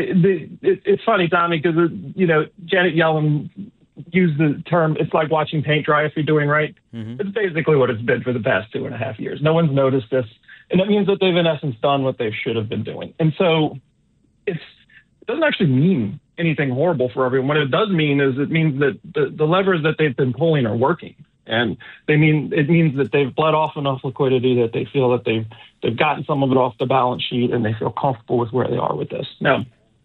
it's funny, Tommy, because Janet Yellen used the term, it's like watching paint dry if you're doing right. Mm-hmm. It's basically what it's been for the past 2.5 years. No one's noticed this. And that means that they've in essence done what they should have been doing. And so it doesn't actually mean anything horrible for everyone. What it does mean is it means that the levers that they've been pulling are working. And it means that they've bled off enough liquidity that they feel that they've gotten some of it off the balance sheet and they feel comfortable with where they are with this. Now,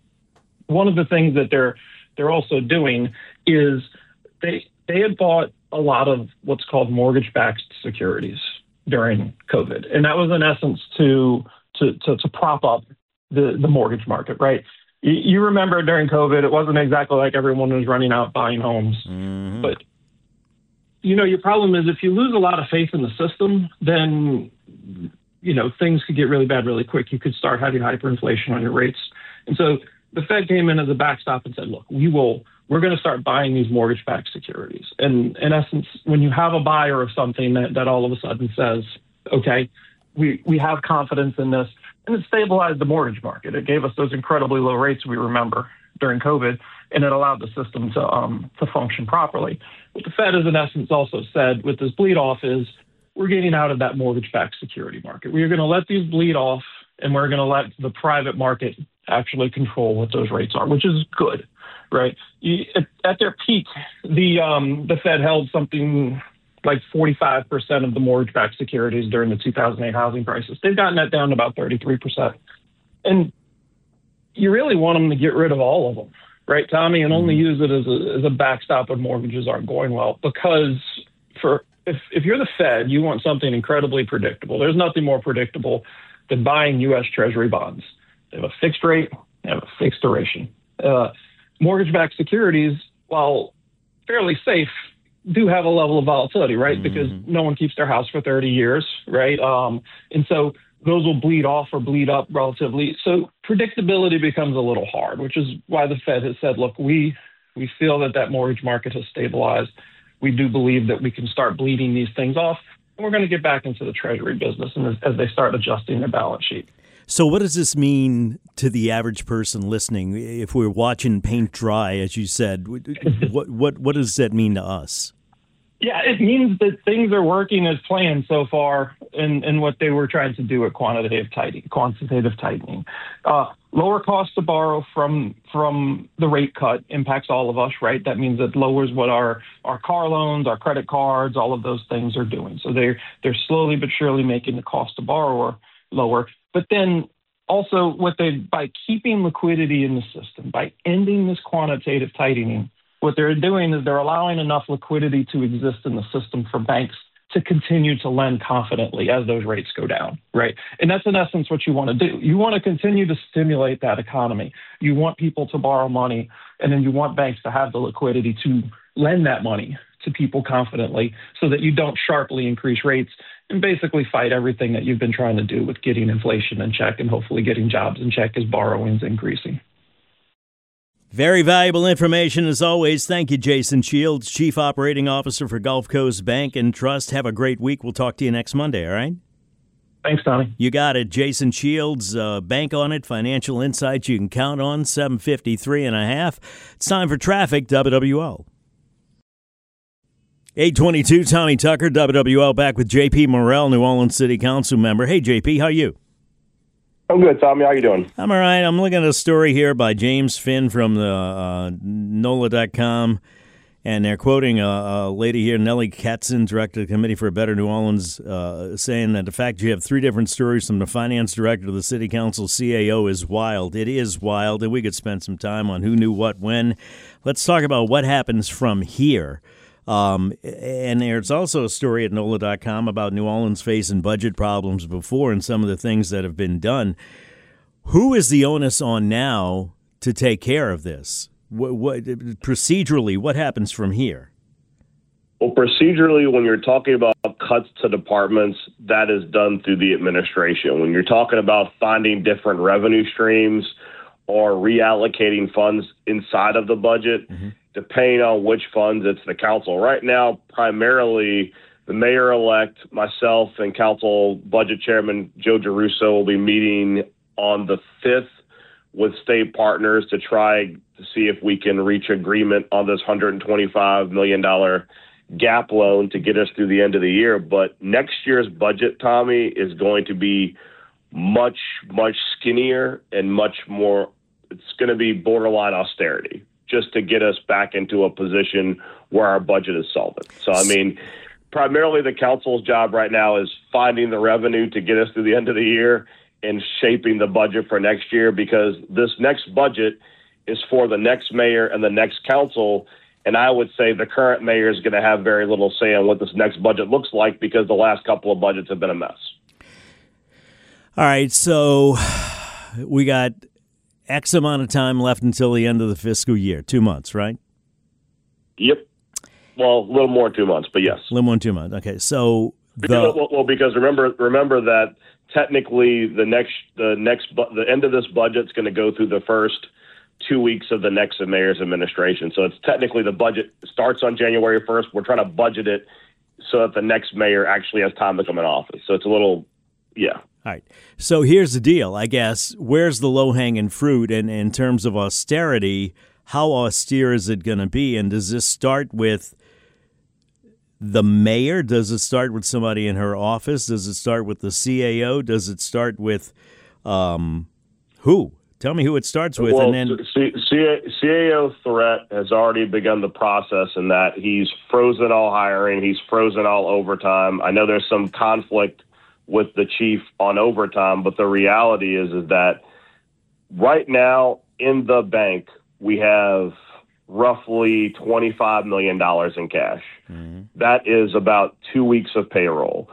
one of the things that they're also doing is they had bought a lot of what's called mortgage-backed securities during COVID. And that was in essence to prop up the mortgage market, right? You remember during COVID, it wasn't exactly like everyone was running out buying homes. Mm-hmm. But, your problem is if you lose a lot of faith in the system, then, things could get really bad really quick. You could start having hyperinflation on your rates. And so the Fed came in as a backstop and said, look, we're going to start buying these mortgage-backed securities. And in essence, when you have a buyer of something that all of a sudden says, okay, we have confidence in this, and it stabilized the mortgage market. It gave us those incredibly low rates we remember during COVID, and it allowed the system to function properly. What the Fed has in essence also said with this bleed off is we're getting out of that mortgage-backed security market. We're going to let these bleed off, and we're going to let the private market actually control what those rates are, which is good, right? At their peak, the Fed held something like 45% of the mortgage-backed securities during the 2008 housing crisis. They've gotten that down to about 33%. And you really want them to get rid of all of them, right, Tommy, and only use it as a backstop when mortgages aren't going well. Because if you're the Fed, you want something incredibly predictable. There's nothing more predictable than buying U.S. Treasury bonds. They have a fixed rate, they have a fixed duration. Mortgage-backed securities, while fairly safe, do have a level of volatility, right? Mm-hmm. Because no one keeps their house for 30 years, right? And so those will bleed off or bleed up relatively. So predictability becomes a little hard, which is why the Fed has said, look, we feel that mortgage market has stabilized. We do believe that we can start bleeding these things off. we're going to get back into the Treasury business and as they start adjusting their balance sheet. So what does this mean to the average person listening? If we're watching paint dry, as you said, what does that mean to us? Yeah, it means that things are working as planned so far in what they were trying to do at quantitative tightening. Lower cost to borrow from the rate cut impacts all of us, right? That means it lowers what our car loans, our credit cards, all of those things are doing. So they're slowly but surely making the cost to borrow lower. But then also by keeping liquidity in the system, by ending this quantitative tightening, what they're doing is they're allowing enough liquidity to exist in the system for banks to continue to lend confidently as those rates go down, right? And that's in essence what you want to do. You want to continue to stimulate that economy. You want people to borrow money, and then you want banks to have the liquidity to lend that money to people confidently so that you don't sharply increase rates and basically fight everything that you've been trying to do with getting inflation in check and hopefully getting jobs in check as borrowing's increasing. Very valuable information as always. Thank you, Jason Shields, Chief Operating Officer for Gulf Coast Bank and Trust. Have a great week. We'll talk to you next Monday, all right? Thanks, Tommy. You got it. Jason Shields, Bank on It, financial insights you can count on, 753.5. It's time for traffic, WWL. 822, Tommy Tucker, WWL, back with J.P. Morrell, New Orleans City Council member. Hey, J.P., how are you? I'm good, Tommy. How you doing? I'm all right. I'm looking at a story here by James Finn from the NOLA.com, and they're quoting a lady here, Nellie Katzen, director of the Committee for a Better New Orleans, saying that the fact you have three different stories from the finance director to the city council CAO is wild. It is wild, and we could spend some time on who knew what when. Let's talk about what happens from here. And there's also a story at NOLA.com about New Orleans facing budget problems before and some of the things that have been done. Who is the onus on now to take care of this? Procedurally, what happens from here? Well, procedurally, when you're talking about cuts to departments, that is done through the administration. When you're talking about finding different revenue streams or reallocating funds inside of the budget, depending on which funds, it's the council. Right now, primarily, the mayor-elect, myself, and council budget chairman Joe DeRusso will be meeting on the 5th with state partners to try to see if we can reach agreement on this $125 million gap loan to get us through the end of the year. But next year's budget, Tommy, is going to be much, much skinnier and much more, it's going to be borderline austerity, just to get us back into a position where our budget is solvent. So, I mean, primarily the council's job right now is finding the revenue to get us through the end of the year and shaping the budget for next year, because this next budget is for the next mayor and the next council. And I would say the current mayor is going to have very little say on what this next budget looks like because the last couple of budgets have been a mess. All right, so we got X amount of time left until the end of the fiscal year. 2 months, right? Yep. Well, a little more than 2 months, but yes. A little more than 2 months. Okay, so because remember that technically the end of this budget is going to go through the first 2 weeks of the next mayor's administration. So it's technically the budget starts on January 1st. We're trying to budget it so that the next mayor actually has time to come in office. So it's a little, yeah. All right. So here's the deal, I guess. Where's the low-hanging fruit? And in terms of austerity, how austere is it going to be? And does this start with the mayor? Does it start with somebody in her office? Does it start with the CAO? Does it start with who? Tell me who it starts with. Well, and then CAO Threat has already begun the process in that he's frozen all hiring. He's frozen all overtime. I know there's some conflict with the chief on overtime, but the reality is that right now in the bank, we have roughly $25 million in cash. Mm-hmm. That is about 2 weeks of payroll.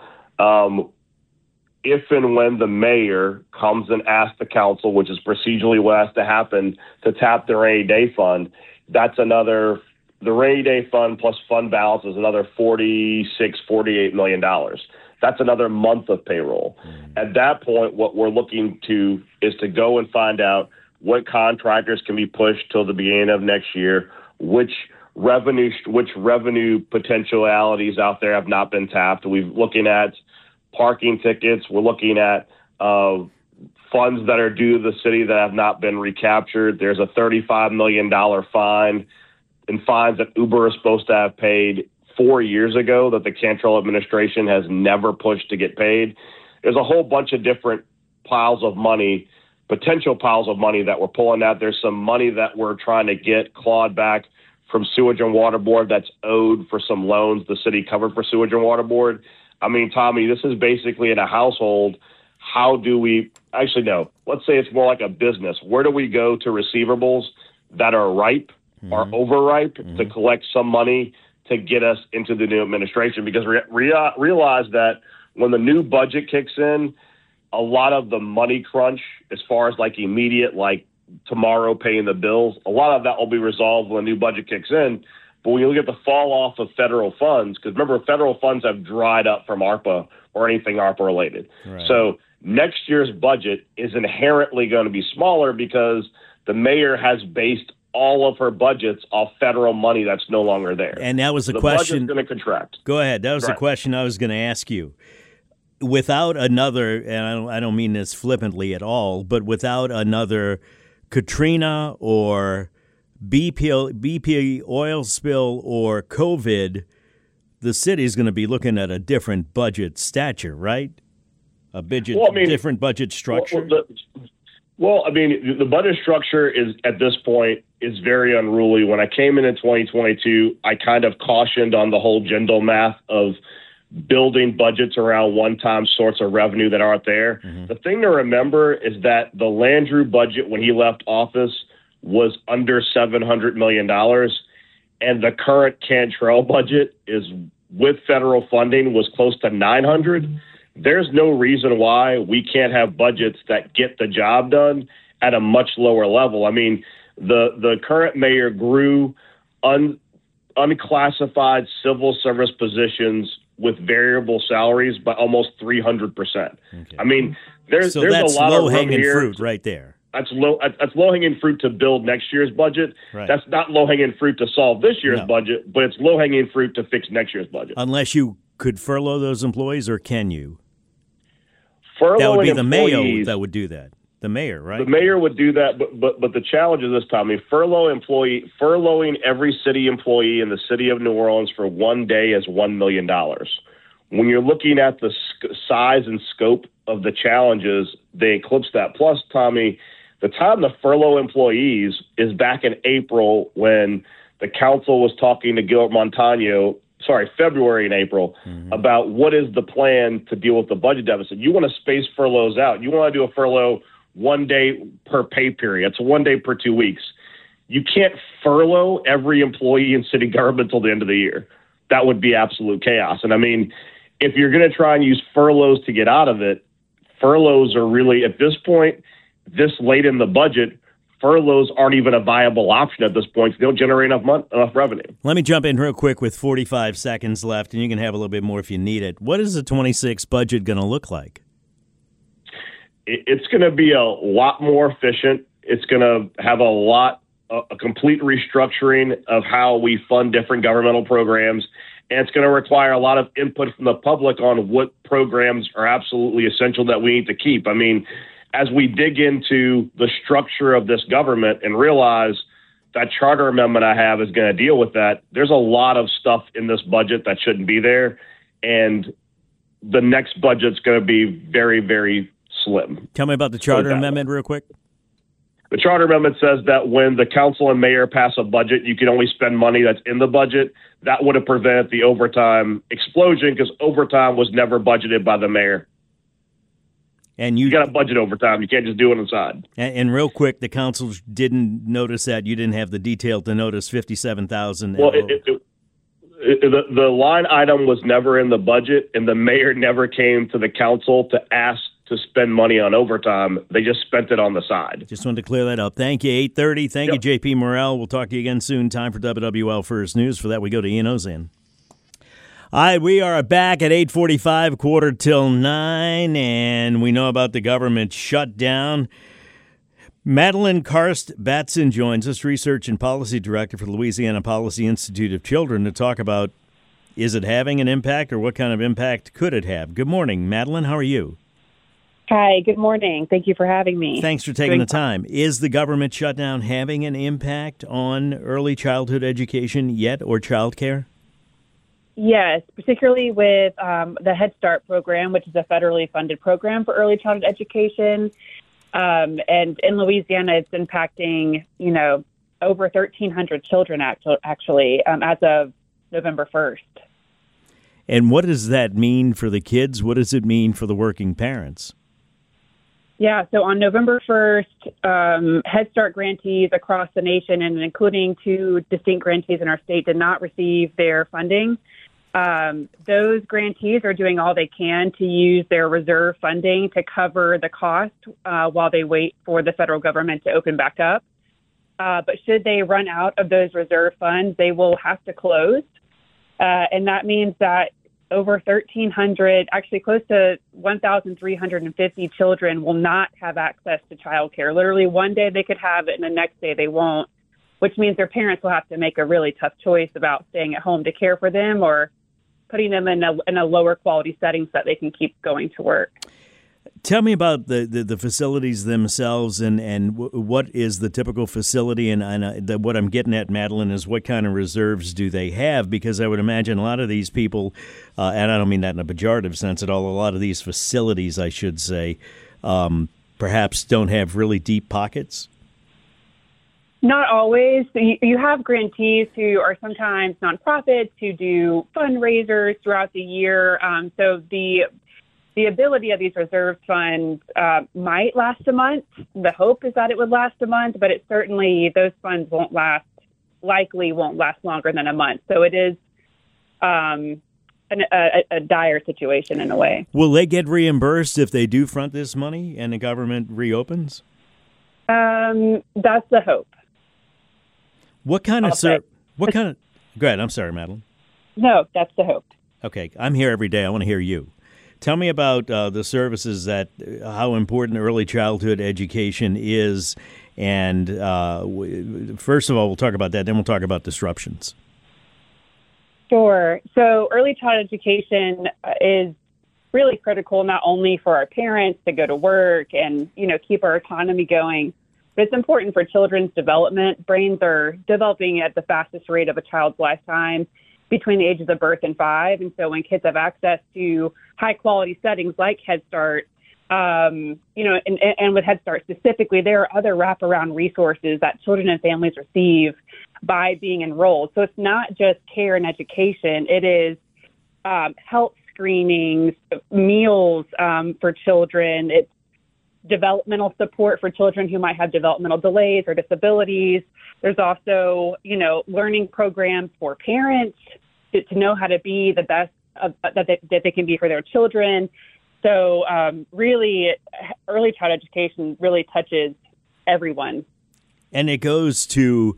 If and when the mayor comes and asks the council, which is procedurally what has to happen to tap the rainy day fund, that's the rainy day fund plus fund balance is another $48 million. That's another month of payroll. At that point, what we're looking to is to go and find out what contractors can be pushed till the beginning of next year, which which revenue potentialities out there have not been tapped. We're looking at parking tickets. We're looking at funds that are due to the city that have not been recaptured. There's a $35 million fine and fines that Uber is supposed to have paid 4 years ago that the Cantrell administration has never pushed to get paid. There's a whole bunch of different piles of money, potential piles of money that we're pulling out. There's some money that we're trying to get clawed back from Sewage and Water Board that's owed for some loans the city covered for Sewage and Water Board. I mean, Tommy, this is basically in a household. How do we actually no? Let's say it's more like a business. Where do we go to receivables that are ripe or overripe to collect some money to get us into the new administration? Because realize that when the new budget kicks in, a lot of the money crunch, as far as like immediate, like tomorrow paying the bills, a lot of that will be resolved when the new budget kicks in. But when you look at the fall off of federal funds, because remember, federal funds have dried up from ARPA or anything ARPA related. Right. So next year's budget is inherently going to be smaller because the mayor has based all of her budgets off federal money that's no longer there. And that was the The question. budget's going to contract. Go ahead. That was the question I was going to ask you. Without another, and I don't mean this flippantly at all, but without another Katrina or BP oil spill or COVID, the city's going to be looking at a different budget stature, right? Different budget structure. The budget structure is at this point is very unruly. When I came in 2022, I kind of cautioned on the whole Jindal math of building budgets around one-time sorts of revenue that aren't there. The thing to remember is that the Landrieu budget when he left office was under $700 million, and the current Cantrell budget is with federal funding was close to $900. There's no reason why we can't have budgets that get the job done at a much lower level. I mean, the current mayor grew unclassified civil service positions with variable salaries by almost 300%. Okay. I mean, there's a lot of low-hanging fruit right there. That's low-hanging fruit to build next year's budget. Right. That's not low-hanging fruit to solve this year's budget, but it's low-hanging fruit to fix next year's budget. Unless you could furlough those employees, or can you? That would be the mayor that would do that. The mayor, right? The mayor would do that, but the challenge is this, Tommy. Furloughing every city employee in the city of New Orleans for 1 day is $1 million. When you're looking at the size and scope of the challenges, they eclipse that. Plus, Tommy, the time to furlough employees is back in April when the council was talking to Gilbert Montano, February and April, about what is the plan to deal with the budget deficit. You want to space furloughs out. You want to do a furlough 1 day per pay period. It's 1 day per 2 weeks. You can't furlough every employee in city government till the end of the year. That would be absolute chaos. And I mean, if you're going to try and use furloughs to get out of it, furloughs are really, at this point, this late in the budget, furloughs aren't even a viable option at this point. They don't generate enough revenue. Let me jump in real quick with 45 seconds left, and you can have a little bit more if you need it. What is the 26 budget going to look like? It's going to be a lot more efficient. It's going to have a complete restructuring of how we fund different governmental programs. And it's going to require a lot of input from the public on what programs are absolutely essential that we need to keep. I mean, as we dig into the structure of this government and realize that charter amendment I have is going to deal with that, there's a lot of stuff in this budget that shouldn't be there. And the next budget's going to be very, very slim. Tell me about the charter amendment real quick. The charter amendment says that when the council and mayor pass a budget, you can only spend money that's in the budget. That would have prevented the overtime explosion because overtime was never budgeted by the mayor. And you got to budget overtime. You can't just do it on the side. And real quick, the council didn't notice that. You didn't have the detail to notice $57,000. Well, the line item was never in the budget, and the mayor never came to the council to ask to spend money on overtime. They just spent it on the side. Just wanted to clear that up. Thank you, 8:30. Thank you, JP Morrell. We'll talk to you again soon. Time for WWL First News. For that, we go to Ian Ozan. All right, we are back at 8:45, 8:45, and we know about the government shutdown. Madeline Karst Batson joins us, Research and Policy Director for the Louisiana Policy Institute of Children, to talk about, is it having an impact or what kind of impact could it have? Good morning, Madeline. How are you? Hi, good morning. Thank you for having me. Thanks for taking the time. Is the government shutdown having an impact on early childhood education yet or child care? Yes, particularly with the Head Start program, which is a federally funded program for early childhood education. And in Louisiana, it's impacting, over 1,300 children actually as of November 1st. And what does that mean for the kids? What does it mean for the working parents? Yeah, so on November 1st, Head Start grantees across the nation, and including 2 distinct grantees in our state, did not receive their funding. Those grantees are doing all they can to use their reserve funding to cover the cost while they wait for the federal government to open back up. But should they run out of those reserve funds, they will have to close. And that means that over 1,300, actually close to 1,350 children will not have access to childcare. Literally one day they could have it and the next day they won't, which means their parents will have to make a really tough choice about staying at home to care for them or putting them in a lower quality setting so that they can keep going to work. Tell me about the facilities themselves and what is the typical facility, and what I'm getting at, Madeline, is what kind of reserves do they have? Because I would imagine a lot of these people, and I don't mean that in a pejorative sense at all, a lot of these facilities, I should say, perhaps don't have really deep pockets. Not always. You have grantees who are sometimes nonprofits who do fundraisers throughout the year. So the ability of these reserve funds might last a month. The hope is that it would last a month, but it certainly, those funds likely won't last longer than a month. So it is a dire situation in a way. Will they get reimbursed if they do front this money and the government reopens? That's the hope. What kind of Go ahead. I'm sorry, Madeline. No, that's the hope. Okay, I'm here every day. I want to hear you. Tell me about the services how important early childhood education is. And first of all, we'll talk about that. Then we'll talk about disruptions. Sure. So early childhood education is really critical, not only for our parents to go to work and, keep our economy going, but it's important for children's development. Brains are developing at the fastest rate of a child's lifetime between the ages of birth and 5. And so when kids have access to high quality settings like Head Start, and with Head Start specifically, there are other wraparound resources that children and families receive by being enrolled. So it's not just care and education. It is health screenings, meals for children. It's developmental support for children who might have developmental delays or disabilities. There's also, learning programs for parents to know how to be the best that they can be for their children. So really, early child education really touches everyone. And it goes to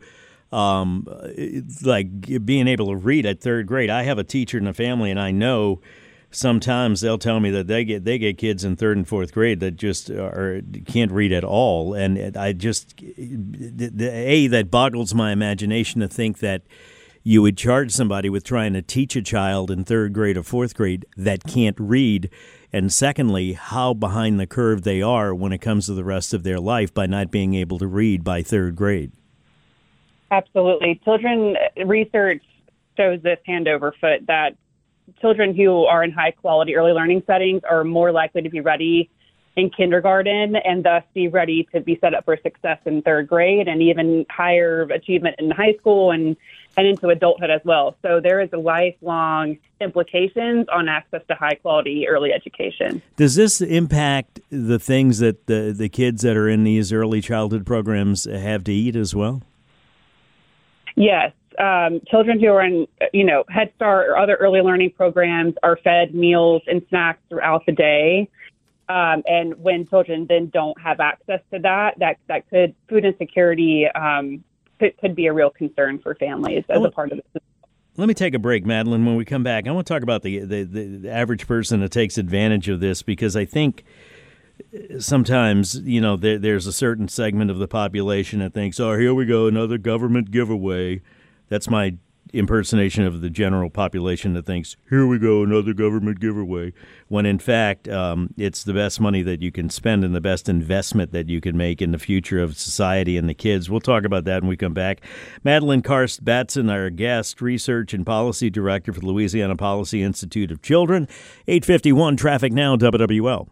like being able to read at 3rd grade. I have a teacher in the family, and I know sometimes they'll tell me that they get kids in 3rd and 4th grade that just can't read at all, and I just that boggles my imagination to think that you would charge somebody with trying to teach a child in 3rd grade or 4th grade that can't read, and secondly, how behind the curve they are when it comes to the rest of their life by not being able to read by 3rd grade. Absolutely, research shows this hand over foot that children who are in high-quality early learning settings are more likely to be ready in kindergarten and thus be ready to be set up for success in 3rd grade and even higher achievement in high school and into adulthood as well. So there is a lifelong implications on access to high-quality early education. Does this impact the things that the kids that are in these early childhood programs have to eat as well? Yes. Children who are in, Head Start or other early learning programs are fed meals and snacks throughout the day. And when children then don't have access to that could, food insecurity could be a real concern for families as a part of this. Let me take a break, Madeline. When we come back, I want to talk about the average person that takes advantage of this, because I think sometimes, there's a certain segment of the population that thinks, oh, here we go, another government giveaway. That's my impersonation of the general population that thinks, here we go, another government giveaway, when in fact it's the best money that you can spend and the best investment that you can make in the future of society and the kids. We'll talk about that when we come back. Madeline Karst Batson, our guest, Research and Policy Director for the Louisiana Policy Institute of Children. 8:51 Traffic Now, WWL.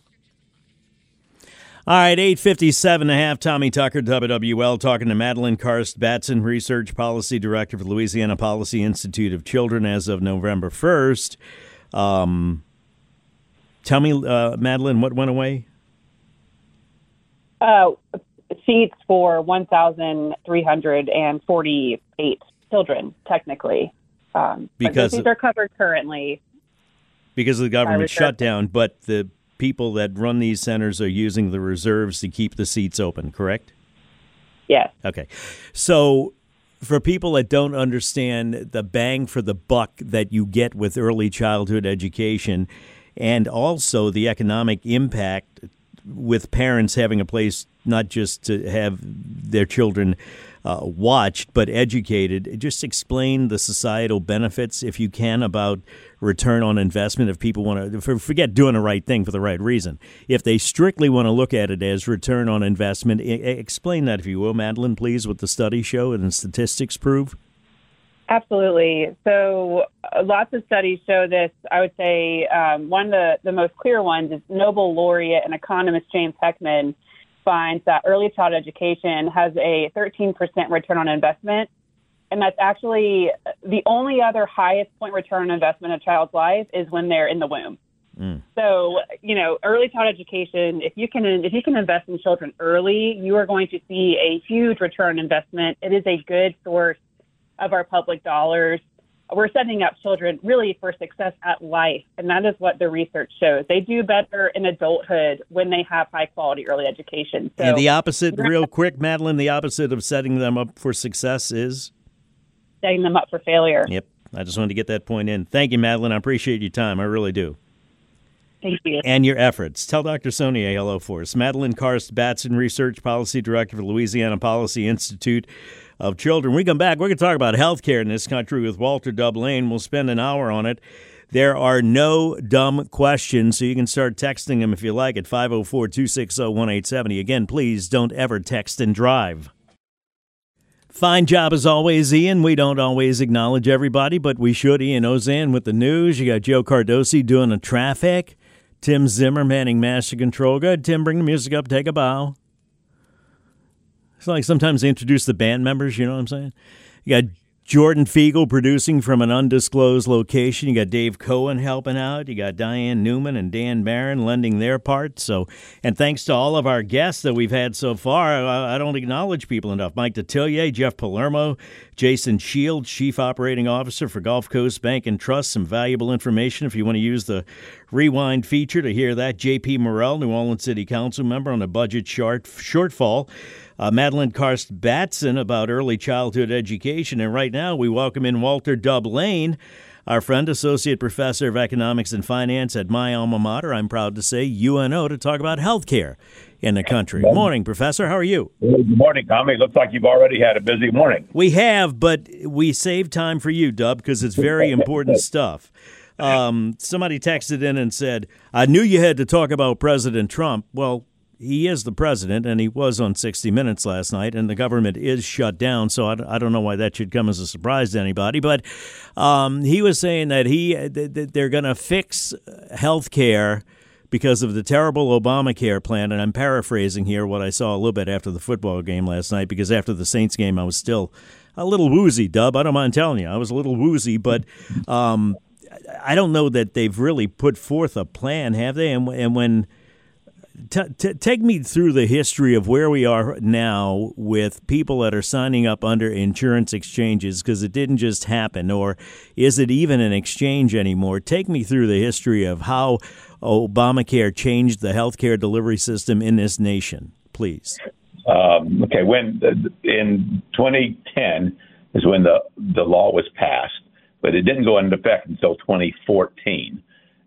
All right, 8:57 and a half, Tommy Tucker, WWL, talking to Madeline Karst Batson, Research Policy Director for the Louisiana Policy Institute of Children as of November 1st. Tell me, Madeline, what went away? Seats for 1,348 children, technically. Because these are covered currently. Because of the government shutdown, but the people that run these centers are using the reserves to keep the seats open, correct? Yes. Okay. So for people that don't understand the bang for the buck that you get with early childhood education and also the economic impact with parents having a place not just to have their children watched but educated, just explain the societal benefits, if you can, about return on investment if people want to forget doing the right thing for the right reason. If they strictly want to look at it as return on investment, explain that, if you will, Madeline, please, what the studies show and the statistics prove. Absolutely. So lots of studies show this. I would say one of the most clear ones is Nobel laureate and economist James Heckman finds that early childhood education has a 13% return on investment. And that's actually the only other highest point return on investment in a child's life is when they're in the womb. So, early childhood education, if you can invest in children early, you are going to see a huge return on investment. It is a good source of our public dollars. We're setting up children really for success at life, and that is what the research shows. They do better in adulthood when they have high-quality early education. So, and the opposite, real quick, Madeline, the opposite of setting them up for success is? Setting them up for failure. Yep. I just wanted to get that point in. Thank you, Madeline. I appreciate your time. I really do. Thank you. And your efforts. Tell Dr. Sonier hello for us. Madeline Karst Batson, Research Policy Director for the Louisiana Policy Institute of Children. When we come back, we're going to talk about health care in this country with Walter Dub Lane. We'll spend an hour on it. There are no dumb questions, so you can start texting them if you like at 504-260-1870. Again, please don't ever text and drive. Fine job as always, Ian. We don't always acknowledge everybody, but we should. Ian Ozan with the news. You got Joe Cardosi doing the traffic. Tim Zimmer manning master control. Good, Tim, bring the music up. Take a bow. It's like sometimes they introduce the band members, you know what I'm saying? You got Jordan Fiegel producing from an undisclosed location. You got Dave Cohen helping out. You got Diane Newman and Dan Barron lending their part. So, and thanks to all of our guests that we've had so far. I don't acknowledge people enough. Mike Detillier, Jeff Palermo, Jason Shields, Chief Operating Officer for Gulf Coast Bank and Trust. Some valuable information if you want to use the rewind feature to hear that. J.P. Morrell, New Orleans City Council member on a budget shortfall. Madeline Karst Batson about early childhood education. And right now we welcome in Walter Dub Lane, our friend, Associate Professor of Economics and Finance at my alma mater, I'm proud to say, UNO, to talk about health care in the country. Good morning, Professor. How are you? Good morning, Tommy. Looks like you've already had a busy morning. We have, but we saved time for you, Dub, because it's very important stuff. Somebody texted in and said, I knew you had to talk about President Trump. Well, he is the president, and he was on 60 Minutes last night, and the government is shut down, so I don't know why that should come as a surprise to anybody. But he was saying that they're going to fix health care because of the terrible Obamacare plan, and I'm paraphrasing here what I saw a little bit after the football game last night, because after the Saints game I was still a little woozy, Dub. I don't mind telling you. I was a little woozy, but I don't know that they've really put forth a plan, have they? And when... Take me through the history of where we are now with people that are signing up under insurance exchanges, because it didn't just happen, or is it even an exchange anymore? Take me through the history of how Obamacare changed the healthcare delivery system in this nation, please. Okay, when in 2010 is when the law was passed, but it didn't go into effect until 2014.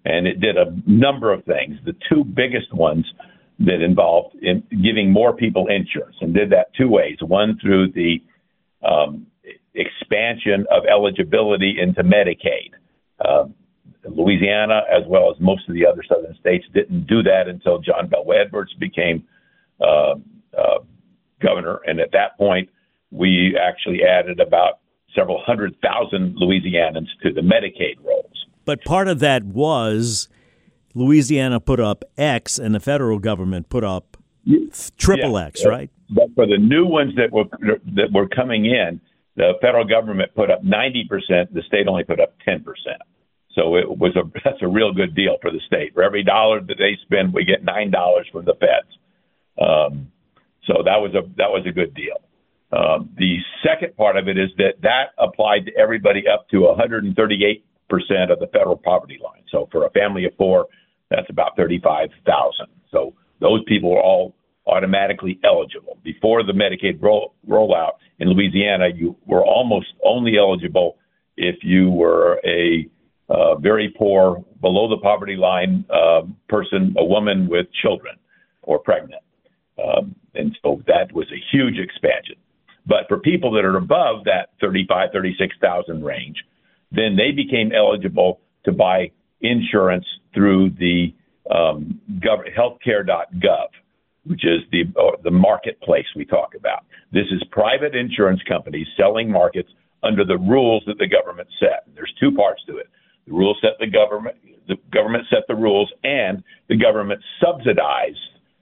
And it did a number of things. The two biggest ones that involved in giving more people insurance, and did that two ways. One, through the expansion of eligibility into Medicaid. Louisiana, as well as most of the other southern states, didn't do that until John Bel Edwards became governor. And at that point, we actually added about several 100,000 Louisianans to the Medicaid rolls. But part of that was Louisiana put up X and the federal government put up triple X, right? But for the new ones that were coming in, the federal government put up 90%. The state only put up 10%. So that's a real good deal for the state. For every dollar that they spend, we get $9 from the feds. So that was a good deal. The second part of it is that applied to everybody up to 138% of the federal poverty line. So for a family of four, that's about 35,000. So those people are all automatically eligible. Before the Medicaid rollout in Louisiana, you were almost only eligible if you were a very poor, below the poverty line person, a woman with children or pregnant. And so that was a huge expansion. But for people that are above that 36,000 range, then they became eligible to buy insurance through the healthcare.gov, which is the marketplace we talk about. This is private insurance companies selling markets under the rules that the government set. There's two parts to it. The rules set the government set the rules, and the government subsidized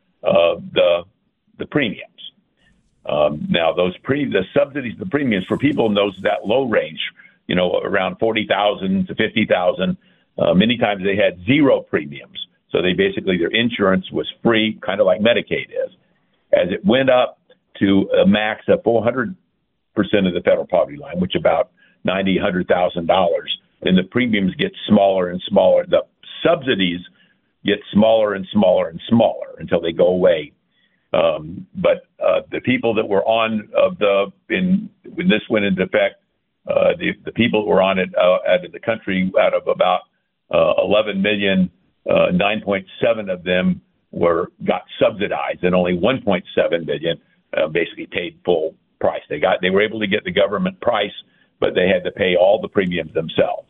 the premiums. Now, the subsidies, the premiums for people in that low range, around 40,000 to 50,000, many times they had zero premiums. So their insurance was free, kind of like Medicaid is. As it went up to a max of 400% of the federal poverty line, which about $100,000, then the premiums get smaller and smaller. The subsidies get smaller and smaller and smaller until they go away. But the people that were on when this went into effect, the people that were on it out of the country, out of about 11 million, 9.7 of them got subsidized, and only 1.7 million basically paid full price. They were able to get the government price, but they had to pay all the premiums themselves.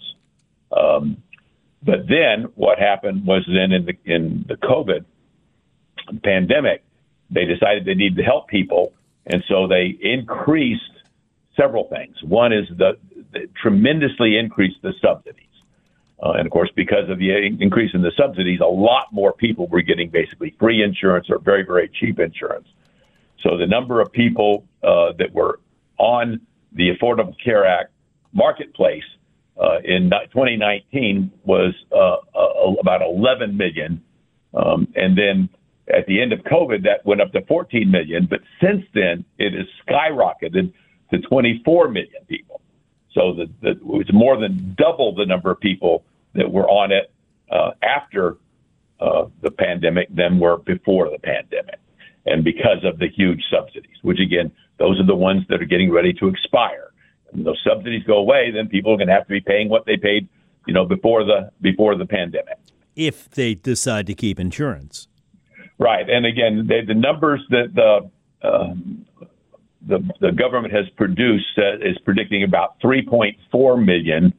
But then what happened was in the COVID pandemic, they decided they needed to help people, and so they increased several things. One is they tremendously increased the subsidies. And of course, because of the increase in the subsidies, a lot more people were getting basically free insurance or very, very cheap insurance. So the number of people that were on the Affordable Care Act marketplace in 2019 was about 11 million. And then at the end of COVID, that went up to 14 million. But since then, it has skyrocketed to 24 million people. So it was more than double the number of people that were on it after the pandemic than were before the pandemic. And because of the huge subsidies, which, again, those are the ones that are getting ready to expire. When those subsidies go away, then people are going to have to be paying what they paid, before the pandemic. If they decide to keep insurance. Right. And again, the numbers that the government has produced is predicting about 3.4 million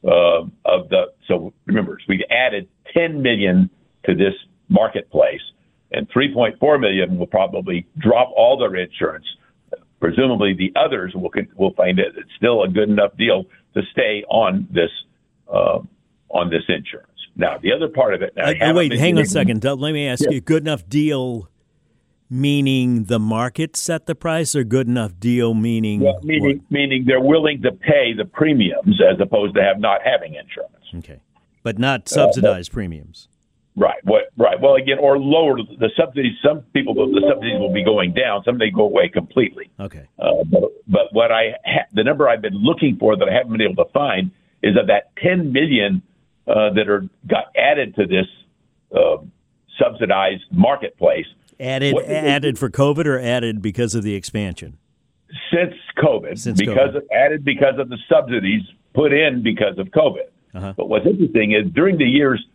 so remember, we added 10 million to this marketplace, and 3.4 million will probably drop all their insurance. Presumably the others will find it it's still a good enough deal to stay on this insurance. Now, the other part of it. Wait, hang on a second. Let me ask you, good enough deal meaning the market set the price, or good enough deal meaning? Well, meaning they're willing to pay the premiums as opposed to not having insurance. Okay, but not subsidized premiums. Right. Right. Well, again, or lower the subsidies. Some people, the subsidies will be going down. Some may go away completely. Okay. But what the number I've been looking for that I haven't been able to find is of that 10 million that got added to this subsidized marketplace. Added for COVID, or added because of the expansion? Since COVID. Added because of the subsidies put in because of COVID. Uh-huh. But what's interesting is during the years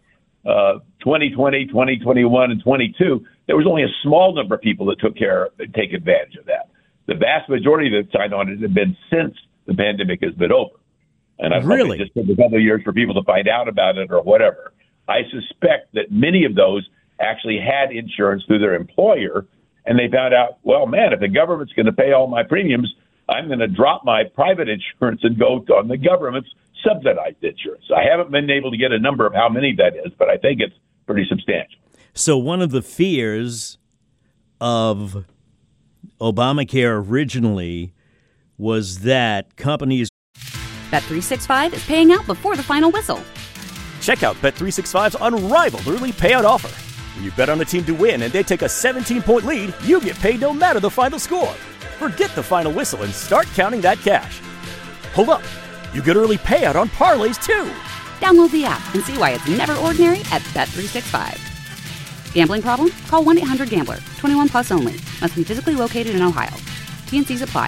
2020, 2021, and 22, there was only a small number of people that take advantage of that. The vast majority that signed on it have been since the pandemic has been over. And I hope it just took a couple of years for people to find out about it or whatever. I suspect that many of those actually had insurance through their employer, and they found out, well, man, if the government's going to pay all my premiums, I'm going to drop my private insurance and go on the government's subsidized insurance. I haven't been able to get a number of how many that is, but I think it's pretty substantial. So one of the fears of Obamacare originally was that companies... Bet365 is paying out before the final whistle. Check out Bet365's unrivaled early payout offer. When you bet on a team to win and they take a 17-point lead, you get paid no matter the final score. Forget the final whistle and start counting that cash. Hold up. You get early payout on parlays, too. Download the app and see why it's never ordinary at Bet365. Gambling problem? Call 1-800-GAMBLER. 21 plus only. Must be physically located in Ohio. T&Cs apply.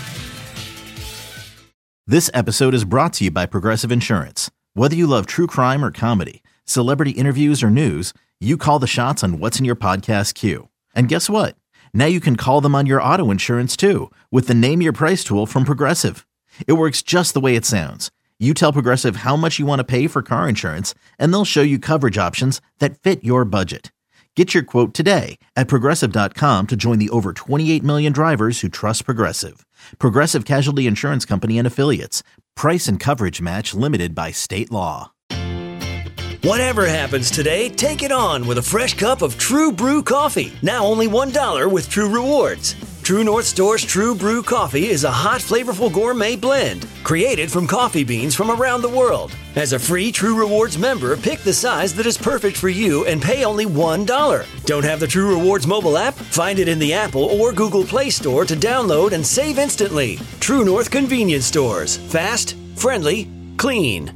This episode is brought to you by Progressive Insurance. Whether you love true crime or comedy, celebrity interviews or news, you call the shots on what's in your podcast queue. And guess what? Now you can call them on your auto insurance, too, with the Name Your Price tool from Progressive. It works just the way it sounds. You tell Progressive how much you want to pay for car insurance, and they'll show you coverage options that fit your budget. Get your quote today at Progressive.com to join the over 28 million drivers who trust Progressive. Progressive Casualty Insurance Company and Affiliates. Price and coverage match limited by state law. Whatever happens today, take it on with a fresh cup of True Brew coffee. Now only $1 with True Rewards. True North Store's True Brew coffee is a hot, flavorful gourmet blend created from coffee beans from around the world. As a free True Rewards member, pick the size that is perfect for you and pay only $1. Don't have the True Rewards mobile app? Find it in the Apple or Google Play Store to download and save instantly. True North Convenience Stores. Fast, friendly, clean.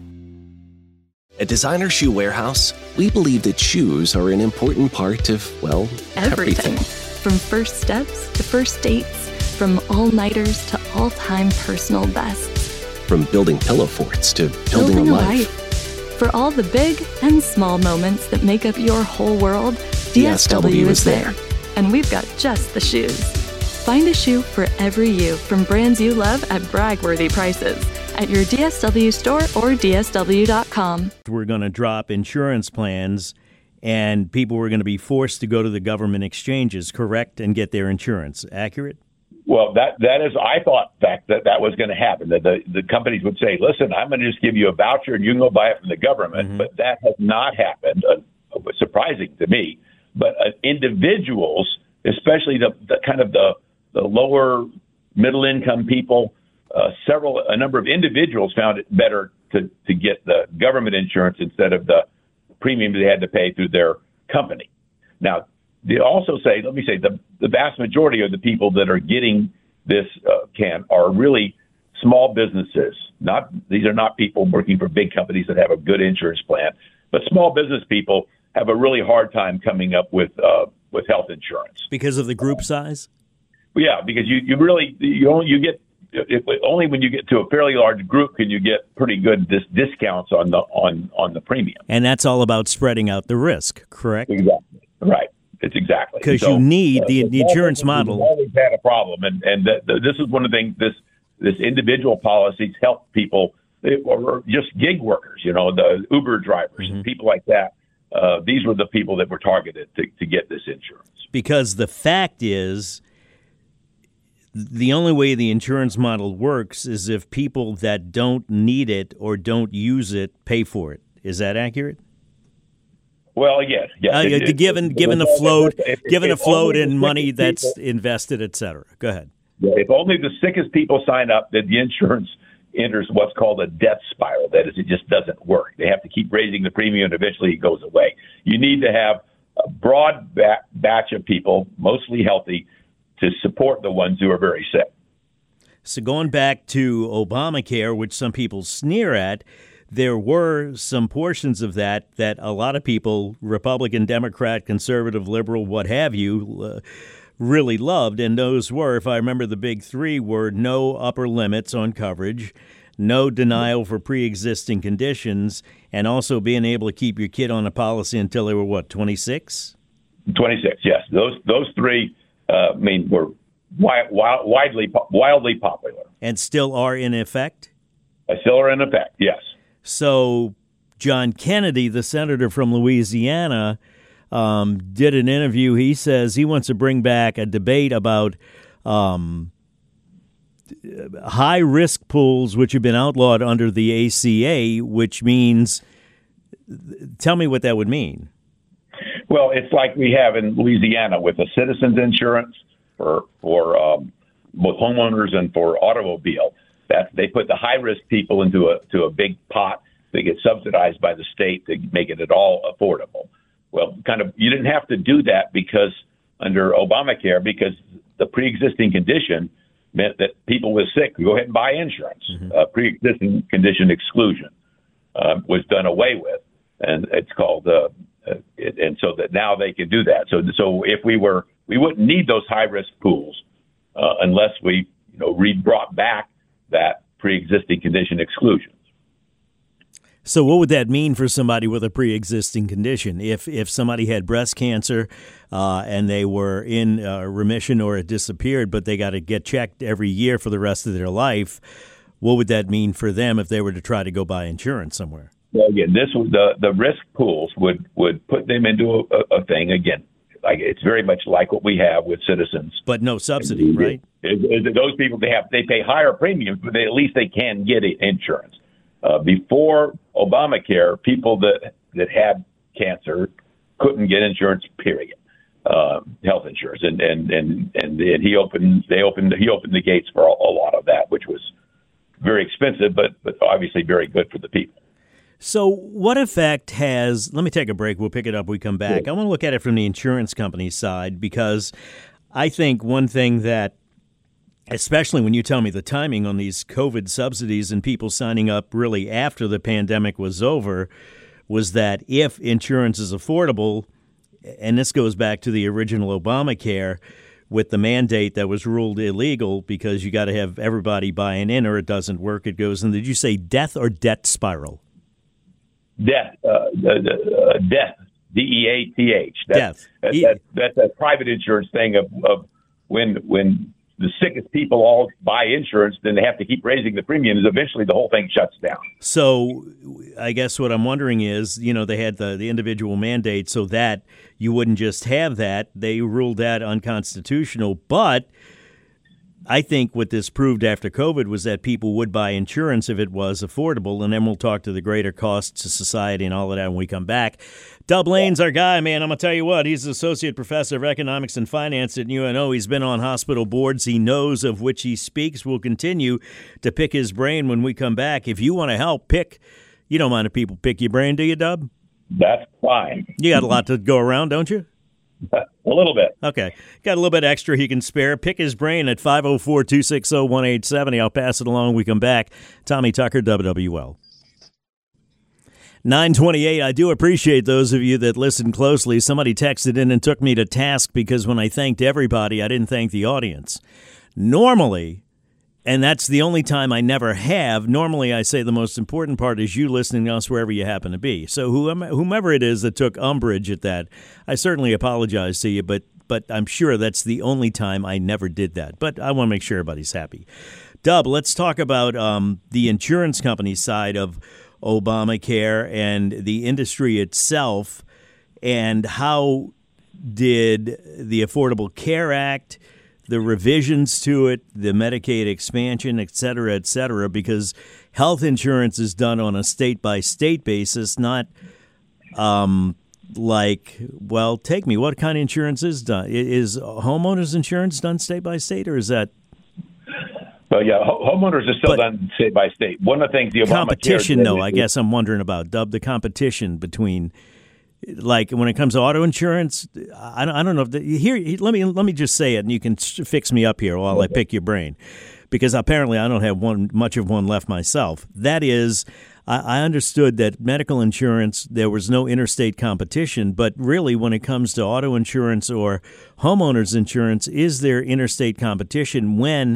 At Designer Shoe Warehouse, we believe that shoes are an important part of, well, everything. From first steps to first dates, from all-nighters to all-time personal bests. From building pillow forts to building a life. For all the big and small moments that make up your whole world, DSW is there. And we've got just the shoes. Find a shoe for every you from brands you love at brag-worthy prices at your DSW store or DSW.com. We're going to drop insurance plans and people were going to be forced to go to the government exchanges, correct, and get their insurance. Accurate? Well, that is, I thought that was going to happen, that the companies would say, listen, I'm going to just give you a voucher and you can go buy it from the government. Mm-hmm. But that has not happened, surprising to me. But individuals, especially the lower middle income people, a number of individuals found it better to get the government insurance instead of the premium they had to pay through their company. Now, they also say, let me say, the vast majority of the people that are getting this are really small businesses. These are not people working for big companies that have a good insurance plan, but small business people have a really hard time coming up with health insurance because of the group size. Yeah, because only when you get to a fairly large group can you get pretty good discounts on the premium. And that's all about spreading out the risk, correct? Exactly. Right. It's exactly. Because you need the insurance model. We've always had a problem, and this is one of the things. This individual policies help people, or just gig workers. The Uber drivers, and people like that. These were the people that were targeted to get this insurance. Because the fact is, the only way the insurance model works is if people that don't need it or don't use it pay for it. Is that accurate? Well, yes. Given a float in money that's invested, et cetera. Go ahead. If only the sickest people sign up, then the insurance enters what's called a death spiral. That is, it just doesn't work. They have to keep raising the premium, and eventually it goes away. You need to have a broad batch of people, mostly healthy, to support the ones who are very sick. So going back to Obamacare, which some people sneer at, there were some portions of that a lot of people, Republican, Democrat, conservative, liberal, what have you, really loved. And those were, if I remember, the big three were no upper limits on coverage, no denial for pre-existing conditions, and also being able to keep your kid on a policy until they were, what, 26? 26, yes. Those three, were wildly popular. And still are in effect? Still are in effect, yes. So John Kennedy, the senator from Louisiana, did an interview. He says he wants to bring back a debate about high-risk pools, which have been outlawed under the ACA, which means, tell me what that would mean. Well, it's like we have in Louisiana with the citizens insurance for both homeowners and for automobile. That they put the high-risk people into a big pot. They get subsidized by the state to make it at all affordable. Well, you didn't have to do that because under Obamacare, because the pre-existing condition meant that people with sick could go ahead and buy insurance. Pre-existing condition exclusion was done away with, and it's called. And so that now they can do that. So if we wouldn't need those high risk pools unless we brought back that pre-existing condition exclusion. So what would that mean for somebody with a pre-existing condition? If somebody had breast cancer and they were in remission or it disappeared, but they got to get checked every year for the rest of their life, what would that mean for them if they were to try to go buy insurance somewhere? Well, again, this was the risk pools would put them into a thing again. Like it's very much like what we have with citizens, but no subsidy, right? Those people they pay higher premiums, but at least they can get insurance. Before Obamacare, people that had cancer couldn't get insurance. Period. Health insurance, and he opened the gates for a lot of that, which was very expensive, but obviously very good for the people. So what effect has, let me take a break, we'll pick it up when we come back. Yeah. I want to look at it from the insurance company side because I think one thing that, especially when you tell me the timing on these COVID subsidies and people signing up really after the pandemic was over, was that if insurance is affordable, and this goes back to the original Obamacare, with the mandate that was ruled illegal because you got to have everybody buying in or it doesn't work, it goes in, did you say death or debt spiral? Death, DEATH. Death. That's a private insurance thing of when the sickest people all buy insurance, then they have to keep raising the premiums. Eventually, the whole thing shuts down. So I guess what I'm wondering is, they had the individual mandate so that you wouldn't just have that. They ruled that unconstitutional. But I think what this proved after COVID was that people would buy insurance if it was affordable, and then we'll talk to the greater cost to society and all of that when we come back. Dub Lane's our guy, man. I'm going to tell you what, he's the Associate Professor of Economics and Finance at UNO. He's been on hospital boards. He knows of which he speaks. We'll continue to pick his brain when we come back. If you want to help you don't mind if people pick your brain, do you, Dub? That's fine. You got a lot to go around, don't you? A little bit. Okay. Got a little bit extra he can spare. Pick his brain at 504-260-1870. I'll pass it along when we come back. Tommy Tucker, WWL. 928. I do appreciate those of you that listen closely. Somebody texted in and took me to task because when I thanked everybody, I didn't thank the audience. Normally, and that's the only time I never have, normally I say the most important part is you listening to us wherever you happen to be. So whomever it is that took umbrage at that, I certainly apologize to you, but I'm sure that's the only time I never did that. But I want to make sure everybody's happy. Dub, let's talk about the insurance company side of Obamacare and the industry itself, and how did the Affordable Care Act, the revisions to it, the Medicaid expansion, et cetera, because health insurance is done on a state-by-state basis, not take me, what kind of insurance is done? Is homeowners insurance done state-by-state, or is that? Well, yeah, homeowners are still done state by state. One of the things the Obamacare competition, though, I guess I'm wondering about, Dub, the competition between, like when it comes to auto insurance. I don't know if here. Let me just say it, and you can fix me up here while I pick your brain, because apparently I don't have much of one left myself. That is, I understood that medical insurance, there was no interstate competition, but really when it comes to auto insurance or homeowners insurance, is there interstate competition when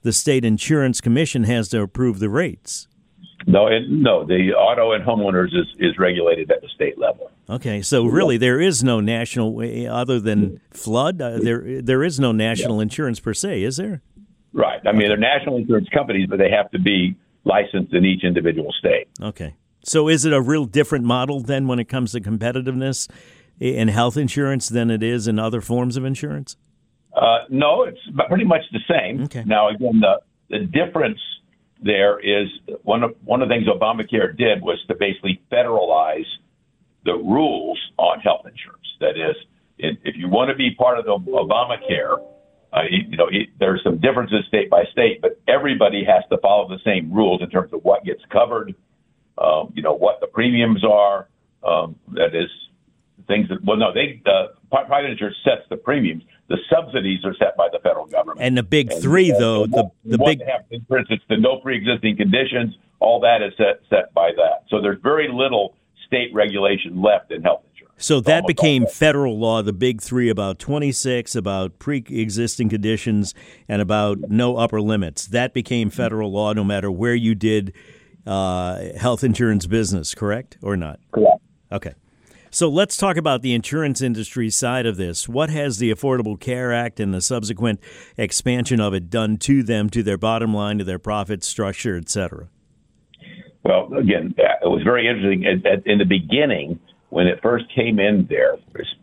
the state insurance commission has to approve the rates. No, the auto and homeowners is regulated at the state level. Okay, so really there is no national, other than flood, there is no national insurance per se, is there? Right. I mean, they're national insurance companies, but they have to be licensed in each individual state. Okay. So is it a real different model then when it comes to competitiveness in health insurance than it is in other forms of insurance? No, it's pretty much the same. Okay. Now, again, the difference there is one of the things Obamacare did was to basically federalize the rules on health insurance. That is, if you want to be part of the Obamacare, there's some differences state by state, but everybody has to follow the same rules in terms of what gets covered, what the premiums are. That is, things that private insurance sets the premiums. The subsidies are set by the federal government. And the big three, though, the big, for instance, the no pre-existing conditions, all that is set by that. So there's very little state regulation left in health insurance. So that became federal law, the big three, about 26, about pre-existing conditions, and about no upper limits. That became federal law no matter where you did health insurance business, correct or not? Correct. Okay. So let's talk about the insurance industry side of this. What has the Affordable Care Act and the subsequent expansion of it done to them, to their bottom line, to their profit structure, et cetera? Well, again, it was very interesting. In the beginning, when it first came in there,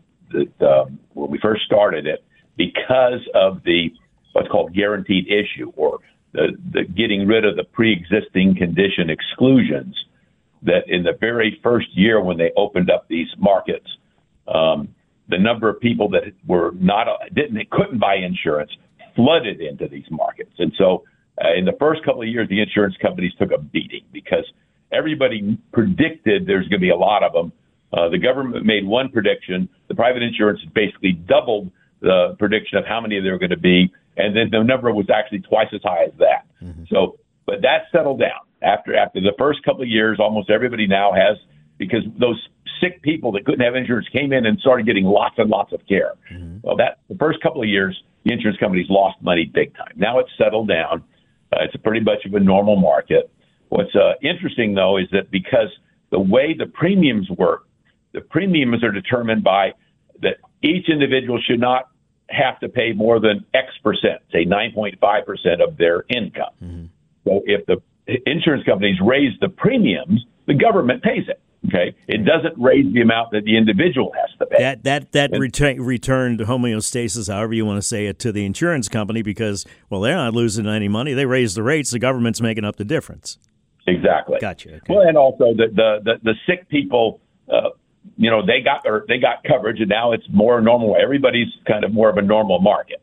when we first started it, because of what's called guaranteed issue, or the getting rid of the pre-existing condition exclusions, that in the very first year when they opened up these markets, the number of people that couldn't buy insurance flooded into these markets. And so in the first couple of years, the insurance companies took a beating because everybody predicted there's going to be a lot of them. The government made one prediction. The private insurance basically doubled the prediction of how many there were going to be. And then the number was actually twice as high as that. Mm-hmm. So, but that settled down. After the first couple of years, almost everybody now has, because those sick people that couldn't have insurance came in and started getting lots and lots of care. Mm-hmm. Well, the first couple of years, the insurance companies lost money big time. Now it's settled down. It's a pretty much of a normal market. What's interesting, though, is that because the way the premiums work, the premiums are determined by that each individual should not have to pay more than X percent, say 9.5% of their income. Mm-hmm. So if the insurance companies raise the premiums, the government pays it. Okay, it doesn't raise the amount that the individual has to pay. That returned homeostasis, however you want to say it, to the insurance company because, well, they're not losing any money. They raise the rates. The government's making up the difference. Exactly. Gotcha. Okay. Well, and also the sick people, they got coverage, and now it's more normal. Everybody's kind of more of a normal market.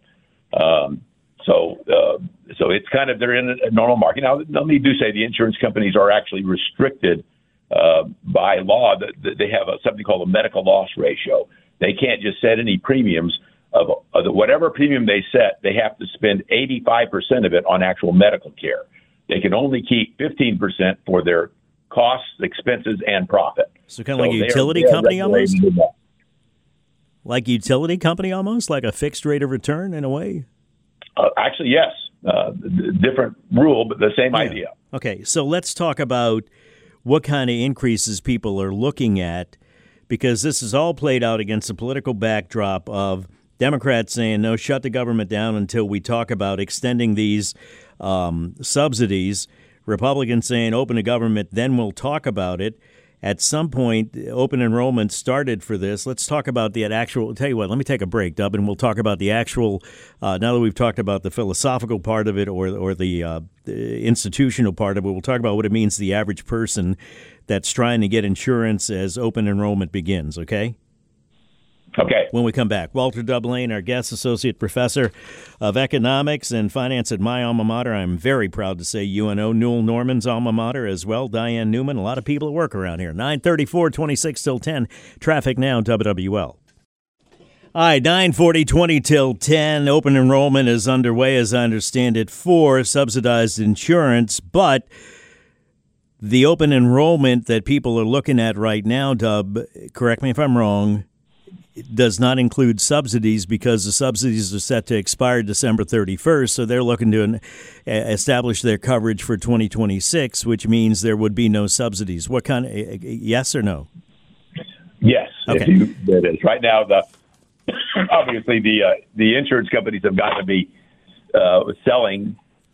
So it's kind of, they're in a normal market. Now, let me say the insurance companies are actually restricted by law. That they have something called a medical loss ratio. They can't just set any premiums of whatever premium they set. They have to spend 85% of it on actual medical care. They can only keep 15% for their costs, expenses, and profit. So kind of like a utility company almost? Like utility company almost? Like a fixed rate of return in a way? Actually, yes. Different rule, but the same idea. Okay, so let's talk about what kind of increases people are looking at, because this is all played out against the political backdrop of Democrats saying, no, shut the government down until we talk about extending these subsidies. Republicans saying, open the government, then we'll talk about it. At some point, open enrollment started for this. Let's talk about the actual. Tell you what, let me take a break, Dub, and we'll talk about the actual. Now that we've talked about the philosophical part of it or the institutional part of it, we'll talk about what it means to the average person that's trying to get insurance as open enrollment begins. Okay. Okay. When we come back, Walter Dub Lane, our guest associate professor of economics and finance at my alma mater. I'm very proud to say UNO, Newell Norman's alma mater as well. Diane Newman, a lot of people at work around here. 9:34, 26 till 10. Traffic now, WWL. All right, 9:40, 20 till 10. Open enrollment is underway, as I understand it, for subsidized insurance. But the open enrollment that people are looking at right now, Dub, correct me if I'm wrong, does not include subsidies because the subsidies are set to expire December 31st. So they're looking to establish their coverage for 2026, which means there would be no subsidies. What kind of, yes or no? Yes. Okay. It is. Right now, obviously the insurance companies have got to be selling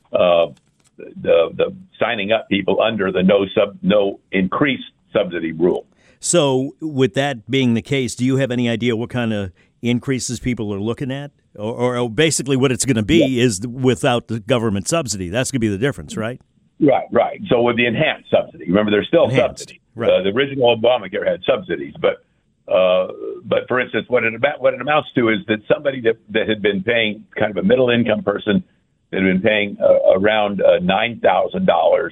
the signing up people under the no increased subsidy rule. So with that being the case, do you have any idea what kind of increases people are looking at? Or basically what it's going to be is without the government subsidy. That's going to be the difference, right? Right. So with the enhanced subsidy, remember, there's still subsidy. Right. The original Obamacare had subsidies, but for instance, what it amounts to is that somebody that had been paying, kind of a middle income person that had been paying around $9,000.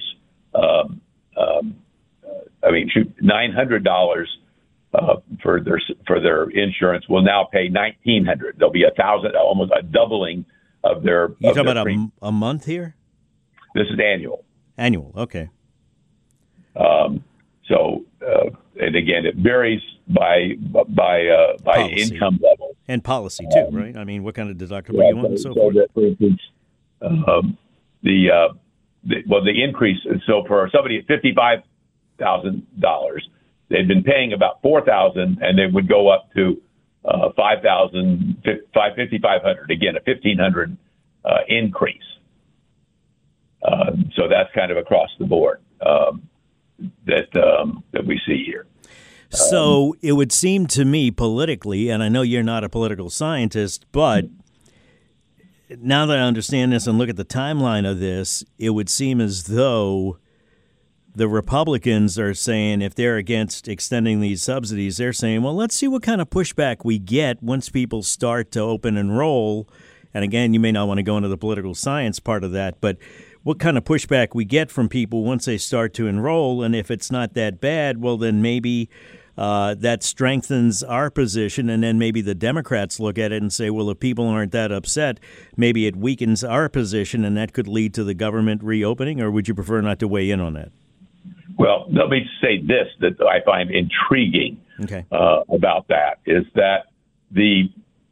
$900 for their insurance will now pay $1,900. There'll be $1,000, almost a doubling of their. You talking about a month here? This is annual. Annual, okay. And again, it varies by income level and policy too, right? I mean, what kind of deductible you want and so forth. That, for instance, the increase. So for somebody at $55,000, they've been paying about $4,000, and they would go up to $5,500. Again, a $1,500 increase. So that's kind of across the board that we see here. So it would seem to me politically, and I know you're not a political scientist, but now that I understand this and look at the timeline of this, it would seem as though the Republicans are saying if they're against extending these subsidies, they're saying, well, let's see what kind of pushback we get once people start to open enroll. And again, you may not want to go into the political science part of that, but what kind of pushback we get from people once they start to enroll. And if it's not that bad, well, then maybe that strengthens our position. And then maybe the Democrats look at it and say, well, if people aren't that upset, maybe it weakens our position and that could lead to the government reopening. Or would you prefer not to weigh in on that? Well, let me say this that I find intriguing about that is that the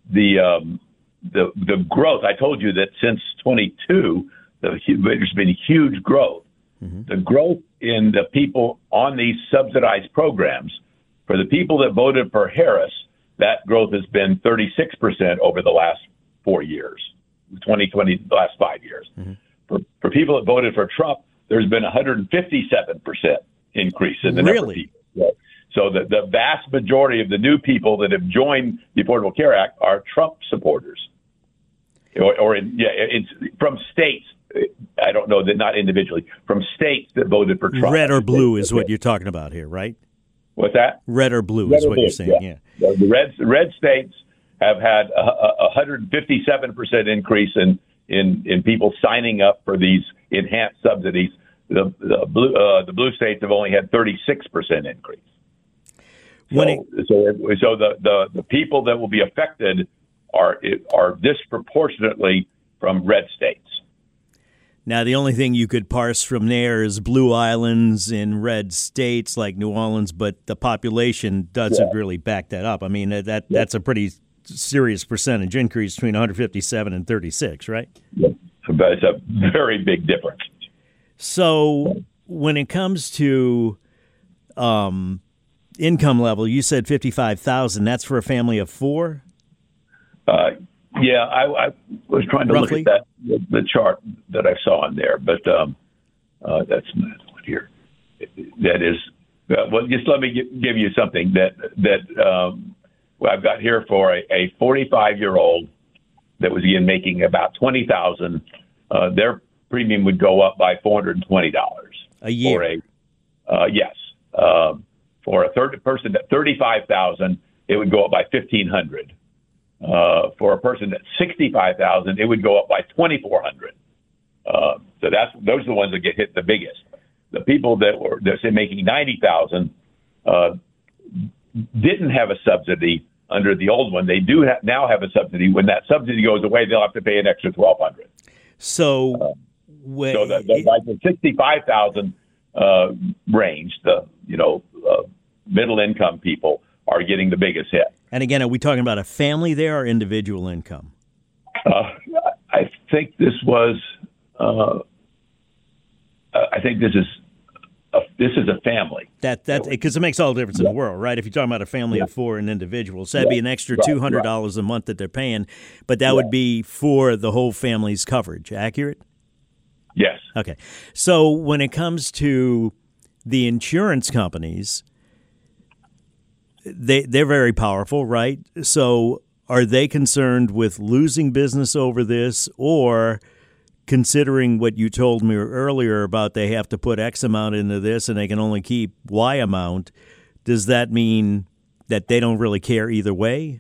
growth. I told you that since 22, there's been huge growth. Mm-hmm. The growth in the people on these subsidized programs, for the people that voted for Harris, that growth has been 36% over the last 4 years, 2020, the last 5 years. Mm-hmm. For people that voted for Trump, there's been 157% increase in the number of people. So the vast majority of the new people that have joined the Affordable Care Act are Trump supporters, it's from states. I don't know that not individually from states that voted for Trump. Red or blue is what you're talking about here, right? What's that? Red or blue is what you're saying. Yeah. The red states have had a 157% increase in people signing up for these enhanced subsidies. The blue states have only had 36% increase. So the people that will be affected are disproportionately from red states. Now, the only thing you could parse from there is blue islands in red states like New Orleans, but the population doesn't really back that up. I mean, that's a pretty serious percentage increase between 157 and 36, right? Yeah. But it's a very big difference. So when it comes to income level, you said $55,000. That's for a family of four? Yeah, I was trying to Roughly? look at the chart that I saw in there, but that's not here. That is, well, just let me give you something that I've got here for a 45-year-old that was again making about $20,000. Their premium would go up by $420 a year. Yes, for a third person at $35,000, it would go up by $1,500. For a person at $65,000, it would go up by $2,400. So those are the ones that get hit the biggest. The people that were say making $90,000 didn't have a subsidy under the old one. They do now have a subsidy. When that subsidy goes away, they'll have to pay an extra $1,200. So the 65,000 range, the middle income people are getting the biggest hit. And again, are we talking about a family there or individual income? I think this was. I think this is a family. That's because it makes all the difference in the world, right? If you're talking about a family of four and individuals, that'd be an extra $200 a month that they're paying, but that would be for the whole family's coverage. Accurate? Yes. Okay. So when it comes to the insurance companies, they're very powerful, right? So are they concerned with losing business over this, or considering what you told me earlier about they have to put X amount into this and they can only keep Y amount, does that mean that they don't really care either way?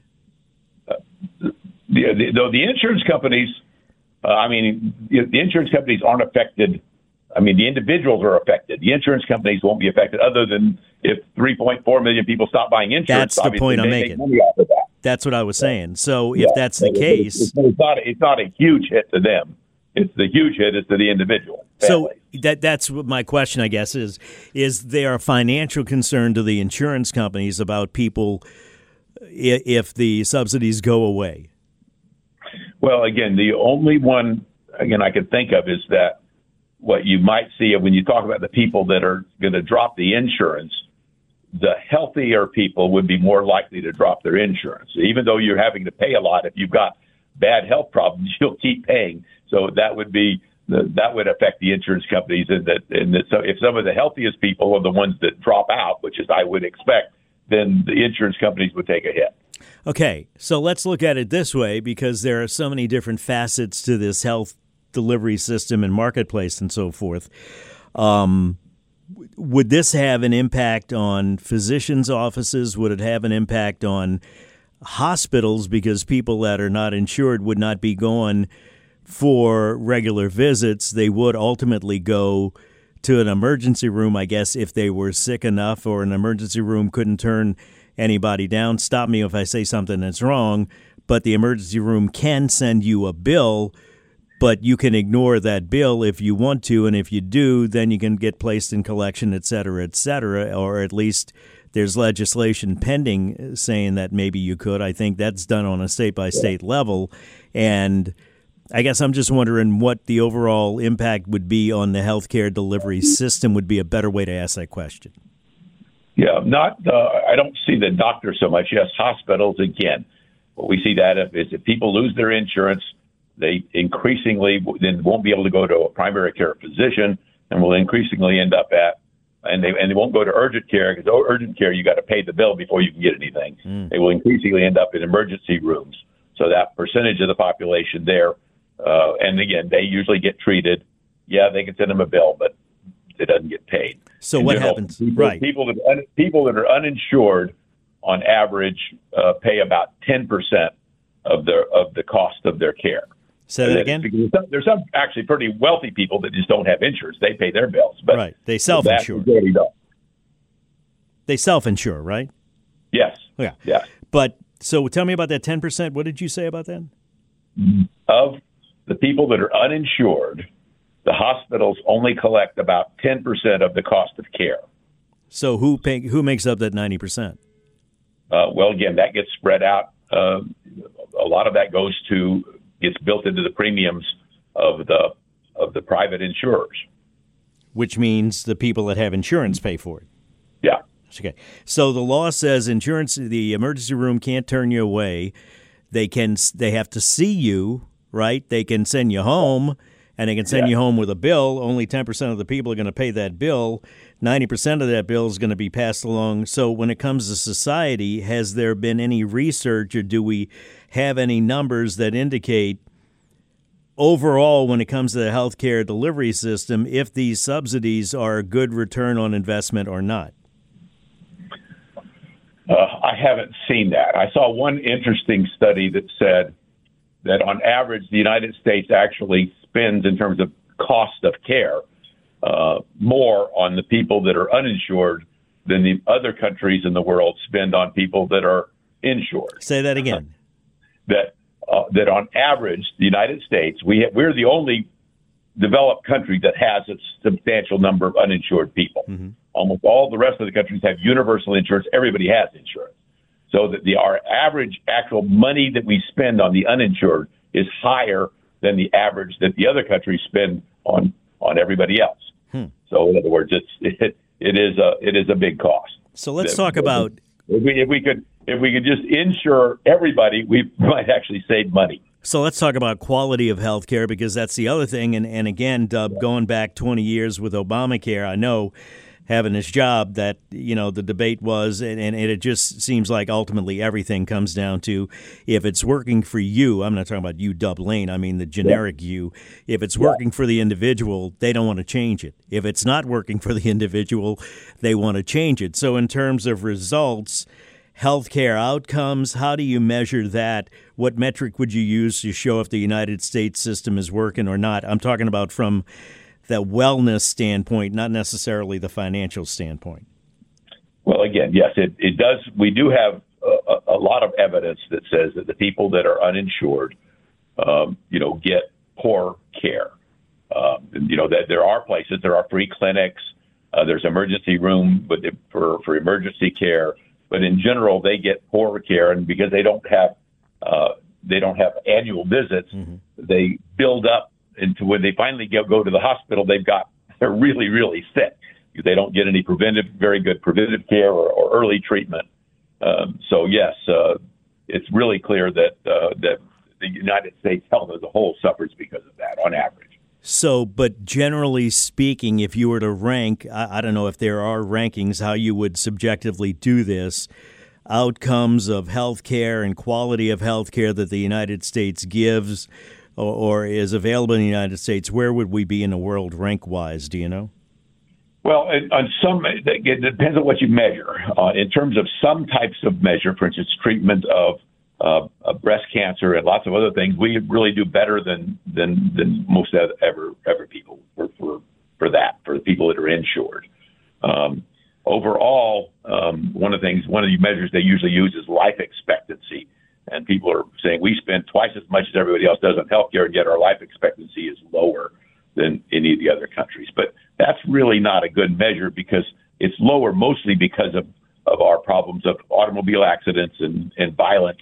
The insurance companies, the insurance companies aren't affected. I mean, the individuals are affected. The insurance companies won't be affected other than if 3.4 million people stop buying insurance. That's the point I'm making. That's what I was saying. So if that's the case. It's not a huge hit to them. It's the huge hit is to the individual. So that's what my question, I guess, is there a financial concern to the insurance companies about people if the subsidies go away? Well, again, the only one, I could think of is that what you might see when you talk about the people that are going to drop the insurance, the healthier people would be more likely to drop their insurance. Even though you're having to pay a lot, if you've got bad health problems, you'll keep paying. So that would affect the insurance companies, so if some of the healthiest people are the ones that drop out, which is I would expect, then the insurance companies would take a hit. Okay, so let's look at it this way, because there are so many different facets to this health delivery system and marketplace and so forth. Would this have an impact on physicians' offices? Would it have an impact on hospitals, because people that are not insured would not be going for regular visits? They would ultimately go to an emergency room, I guess, if they were sick enough, or an emergency room couldn't turn anybody down. Stop me if I say something that's wrong, but the emergency room can send you a bill, but you can ignore that bill if you want to, and if you do, then you can get placed in collection, et cetera, or at least there's legislation pending saying that maybe you could. I think that's done on a state-by-state level, and I guess I'm just wondering what the overall impact would be on the healthcare delivery system would be a better way to ask that question. Yeah, I don't see the doctor so much. Yes, hospitals, again, what we see that is if people lose their insurance, they increasingly then won't be able to go to a primary care physician, and will increasingly end up and they won't go to urgent care, because urgent care, you got to pay the bill before you can get anything. They will increasingly end up in emergency rooms. So that percentage of the population there, and again, they usually get treated. Yeah, they can send them a bill, but it doesn't get paid. So what happens? People that are uninsured, on average, pay about 10% of the cost of their care. Say that again? There's some actually pretty wealthy people that just don't have insurance. They pay their bills. But right. They self-insure. They self-insure, right? Yes. Yeah. Yeah. But so tell me about that 10%. What did you say about that? Of the people that are uninsured, the hospitals only collect about 10% of the cost of care. So who makes up that 90%? Well, again, that gets spread out. A lot of that gets built into the premiums of the private insurers. Which means the people that have insurance pay for it. Yeah. Okay. So the law says the emergency room can't turn you away. They have to see you, right? They can send you home, and they can send you home with a bill. Only 10% of the people are going to pay that bill. 90% of that bill is going to be passed along. So when it comes to society, has there been any research, or do we have any numbers that indicate overall, when it comes to the healthcare delivery system, if these subsidies are a good return on investment or not? I haven't seen that. I saw one interesting study that said that on average, the United States actually spends, in terms of cost of care, more on the people that are uninsured than the other countries in the world spend on people that are insured. Say that again. That on average, the United States, we're the only developed country that has a substantial number of uninsured people. Mm-hmm. Almost all the rest of the countries have universal insurance. Everybody has insurance. so that our average actual money that we spend on the uninsured is higher than the average that the other countries spend on everybody else. So in other words, it is a big cost. So let's talk about if we could just insure everybody, we might actually save money. So let's talk about quality of health care, because that's the other thing. And again, Dub, going back 20 years with Obamacare, I know having this job that, the debate was, and it just seems like ultimately everything comes down to if it's working for you. I'm not talking about you, Dub Lane. I mean the generic you. If it's working for the individual, they don't want to change it. If it's not working for the individual, they want to change it. So in terms of results, healthcare outcomes, how do you measure that? What metric would you use to show if the United States system is working or not? I'm talking about from the wellness standpoint, not necessarily the financial standpoint. Well, again, yes, it does. We do have a lot of evidence that says that the people that are uninsured, get poor care. That there are places, there are free clinics, there's emergency room for emergency care, but in general they get poor care, and because they don't have annual visits, they build up into when they finally go to the hospital, they're really, really sick. They don't get any very good preventive care or early treatment. So yes, it's really clear that the United States health as a whole suffers because of that on average. So, but generally speaking, if you were to rank, I don't know if there are rankings, how you would subjectively do this, outcomes of health care and quality of health care that the United States gives or is available in the United States, where would we be in the world rank-wise? Do you know? Well, it depends on what you measure. In terms of some types of measure, for instance, treatment of breast cancer and lots of other things, we really do better than most ever people for the people that are insured. Overall, one of the measures they usually use is life expectancy. And people are saying we spend twice as much as everybody else does on healthcare, and yet our life expectancy is lower than any of the other countries. But that's really not a good measure because it's lower mostly because of our problems of automobile accidents and violence.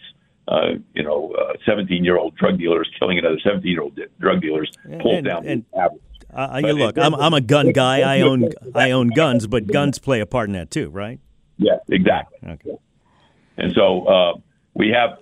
17-year-old drug dealers killing another 17-year-old drug dealers pulled down the average. Look, I'm a gun guy. I own guns, but guns play a part in that too, right? Yeah, exactly. Okay. And so we have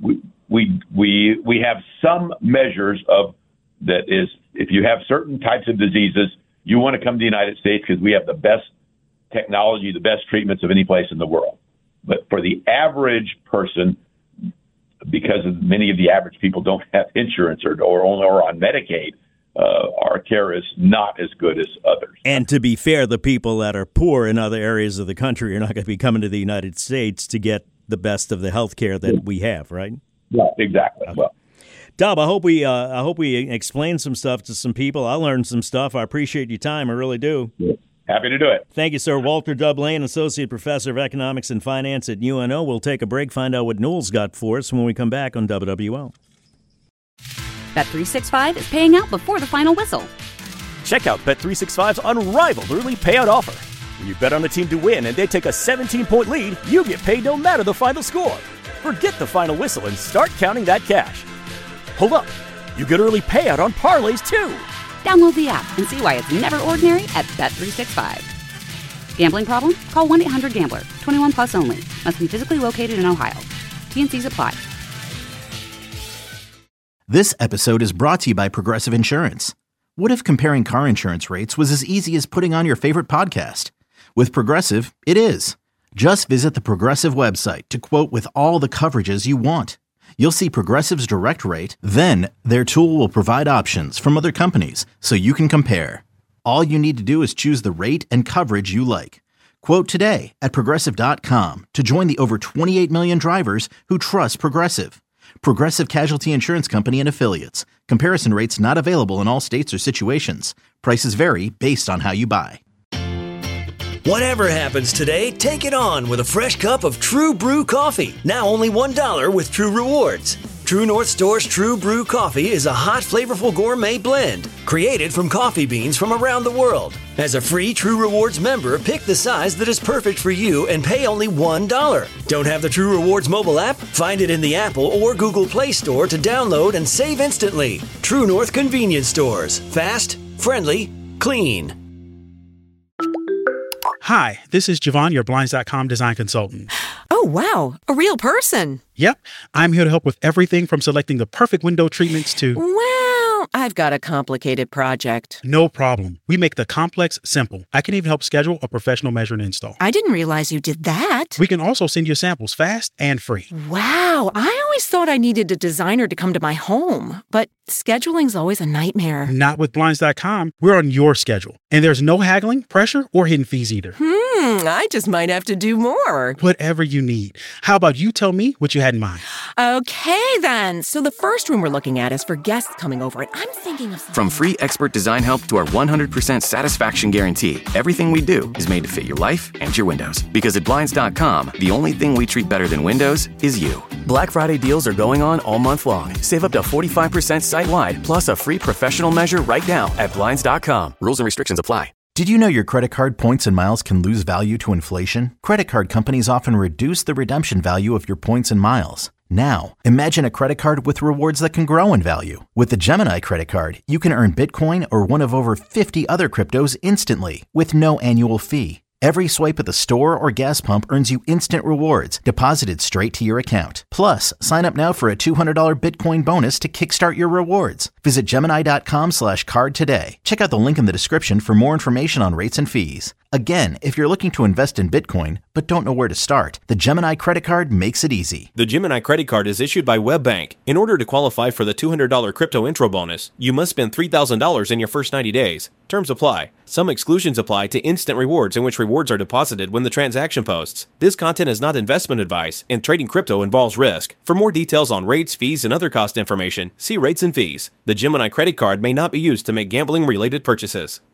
some measures of that is if you have certain types of diseases, you want to come to the United States because we have the best technology, the best treatments of any place in the world. But for the average person, because of many of the average people don't have insurance or are on Medicaid, our care is not as good as others. And to be fair, the people that are poor in other areas of the country are not going to be coming to the United States to get the best of the health care that we have, right? Yeah, exactly. Okay. Well, Dub, I hope we explained some stuff to some people. I learned some stuff. I appreciate your time. I really do. Yeah. Happy to do it. Thank you, sir. Walter Dub Lane, Associate Professor of Economics and Finance at UNO. We'll take a break, find out what Newell's got for us when we come back on WWL. Bet365 is paying out before the final whistle. Check out Bet365's unrivaled early payout offer. When you bet on a team to win and they take a 17-point lead, you get paid no matter the final score. Forget the final whistle and start counting that cash. Hold up. You get early payout on parlays, too. Download the app and see why it's never ordinary at Bet365. Gambling problem? Call 1-800-GAMBLER. 21 plus only. Must be physically located in Ohio. T&Cs apply. This episode is brought to you by Progressive Insurance. What if comparing car insurance rates was as easy as putting on your favorite podcast? With Progressive, it is. Just visit the Progressive website to quote with all the coverages you want. You'll see Progressive's direct rate, then their tool will provide options from other companies so you can compare. All you need to do is choose the rate and coverage you like. Quote today at Progressive.com to join the over 28 million drivers who trust Progressive. Progressive Casualty Insurance Company and Affiliates. Comparison rates not available in all states or situations. Prices vary based on how you buy. Whatever happens today, take it on with a fresh cup of True Brew coffee. Now only $1 with True Rewards. True North Store's True Brew coffee is a hot, flavorful gourmet blend created from coffee beans from around the world As a free True Rewards member, pick the size that is perfect for you and pay only $1. Don't have the True Rewards mobile app? Find it in the Apple or Google Play Store to download and save instantly. True North Convenience Stores. Fast, friendly, clean. Hi, this is Javon, your Blinds.com design consultant. Oh, wow. A real person. Yep. I'm here to help with everything from selecting the perfect window treatments to... Well, I've got a complicated project. No problem. We make the complex simple. I can even help schedule a professional measure and install. I didn't realize you did that. We can also send you samples fast and free. Wow. I always thought I needed a designer to come to my home, but scheduling's always a nightmare. Not with Blinds.com. We're on your schedule. And there's no haggling, pressure, or hidden fees either. I just might have to do more. Whatever you need. How about you tell me what you had in mind? Okay, then. So the first room we're looking at is for guests coming over, and I'm thinking of... From free expert design help to our 100% satisfaction guarantee, everything we do is made to fit your life and your windows. Because at Blinds.com, the only thing we treat better than windows is you. Black Friday deals are going on all month long. Save up to 45% site-wide, plus a free professional measure right now at Blinds.com. Rules and restrictions apply. Did you know your credit card points and miles can lose value to inflation? Credit card companies often reduce the redemption value of your points and miles. Now, imagine a credit card with rewards that can grow in value. With the Gemini credit card, you can earn Bitcoin or one of over 50 other cryptos instantly with no annual fee. Every swipe at the store or gas pump earns you instant rewards deposited straight to your account. Plus, sign up now for a $200 Bitcoin bonus to kickstart your rewards. Visit Gemini.com/card today. Check out the link in the description for more information on rates and fees. Again, if you're looking to invest in Bitcoin but don't know where to start, the Gemini credit card makes it easy. The Gemini credit card is issued by WebBank. In order to qualify for the $200 crypto intro bonus, you must spend $3,000 in your first 90 days. Terms apply. Some exclusions apply to instant rewards in which rewards are deposited when the transaction posts. This content is not investment advice, and trading crypto involves risk. For more details on rates, fees, and other cost information, see rates and fees. The Gemini credit card may not be used to make gambling-related purchases.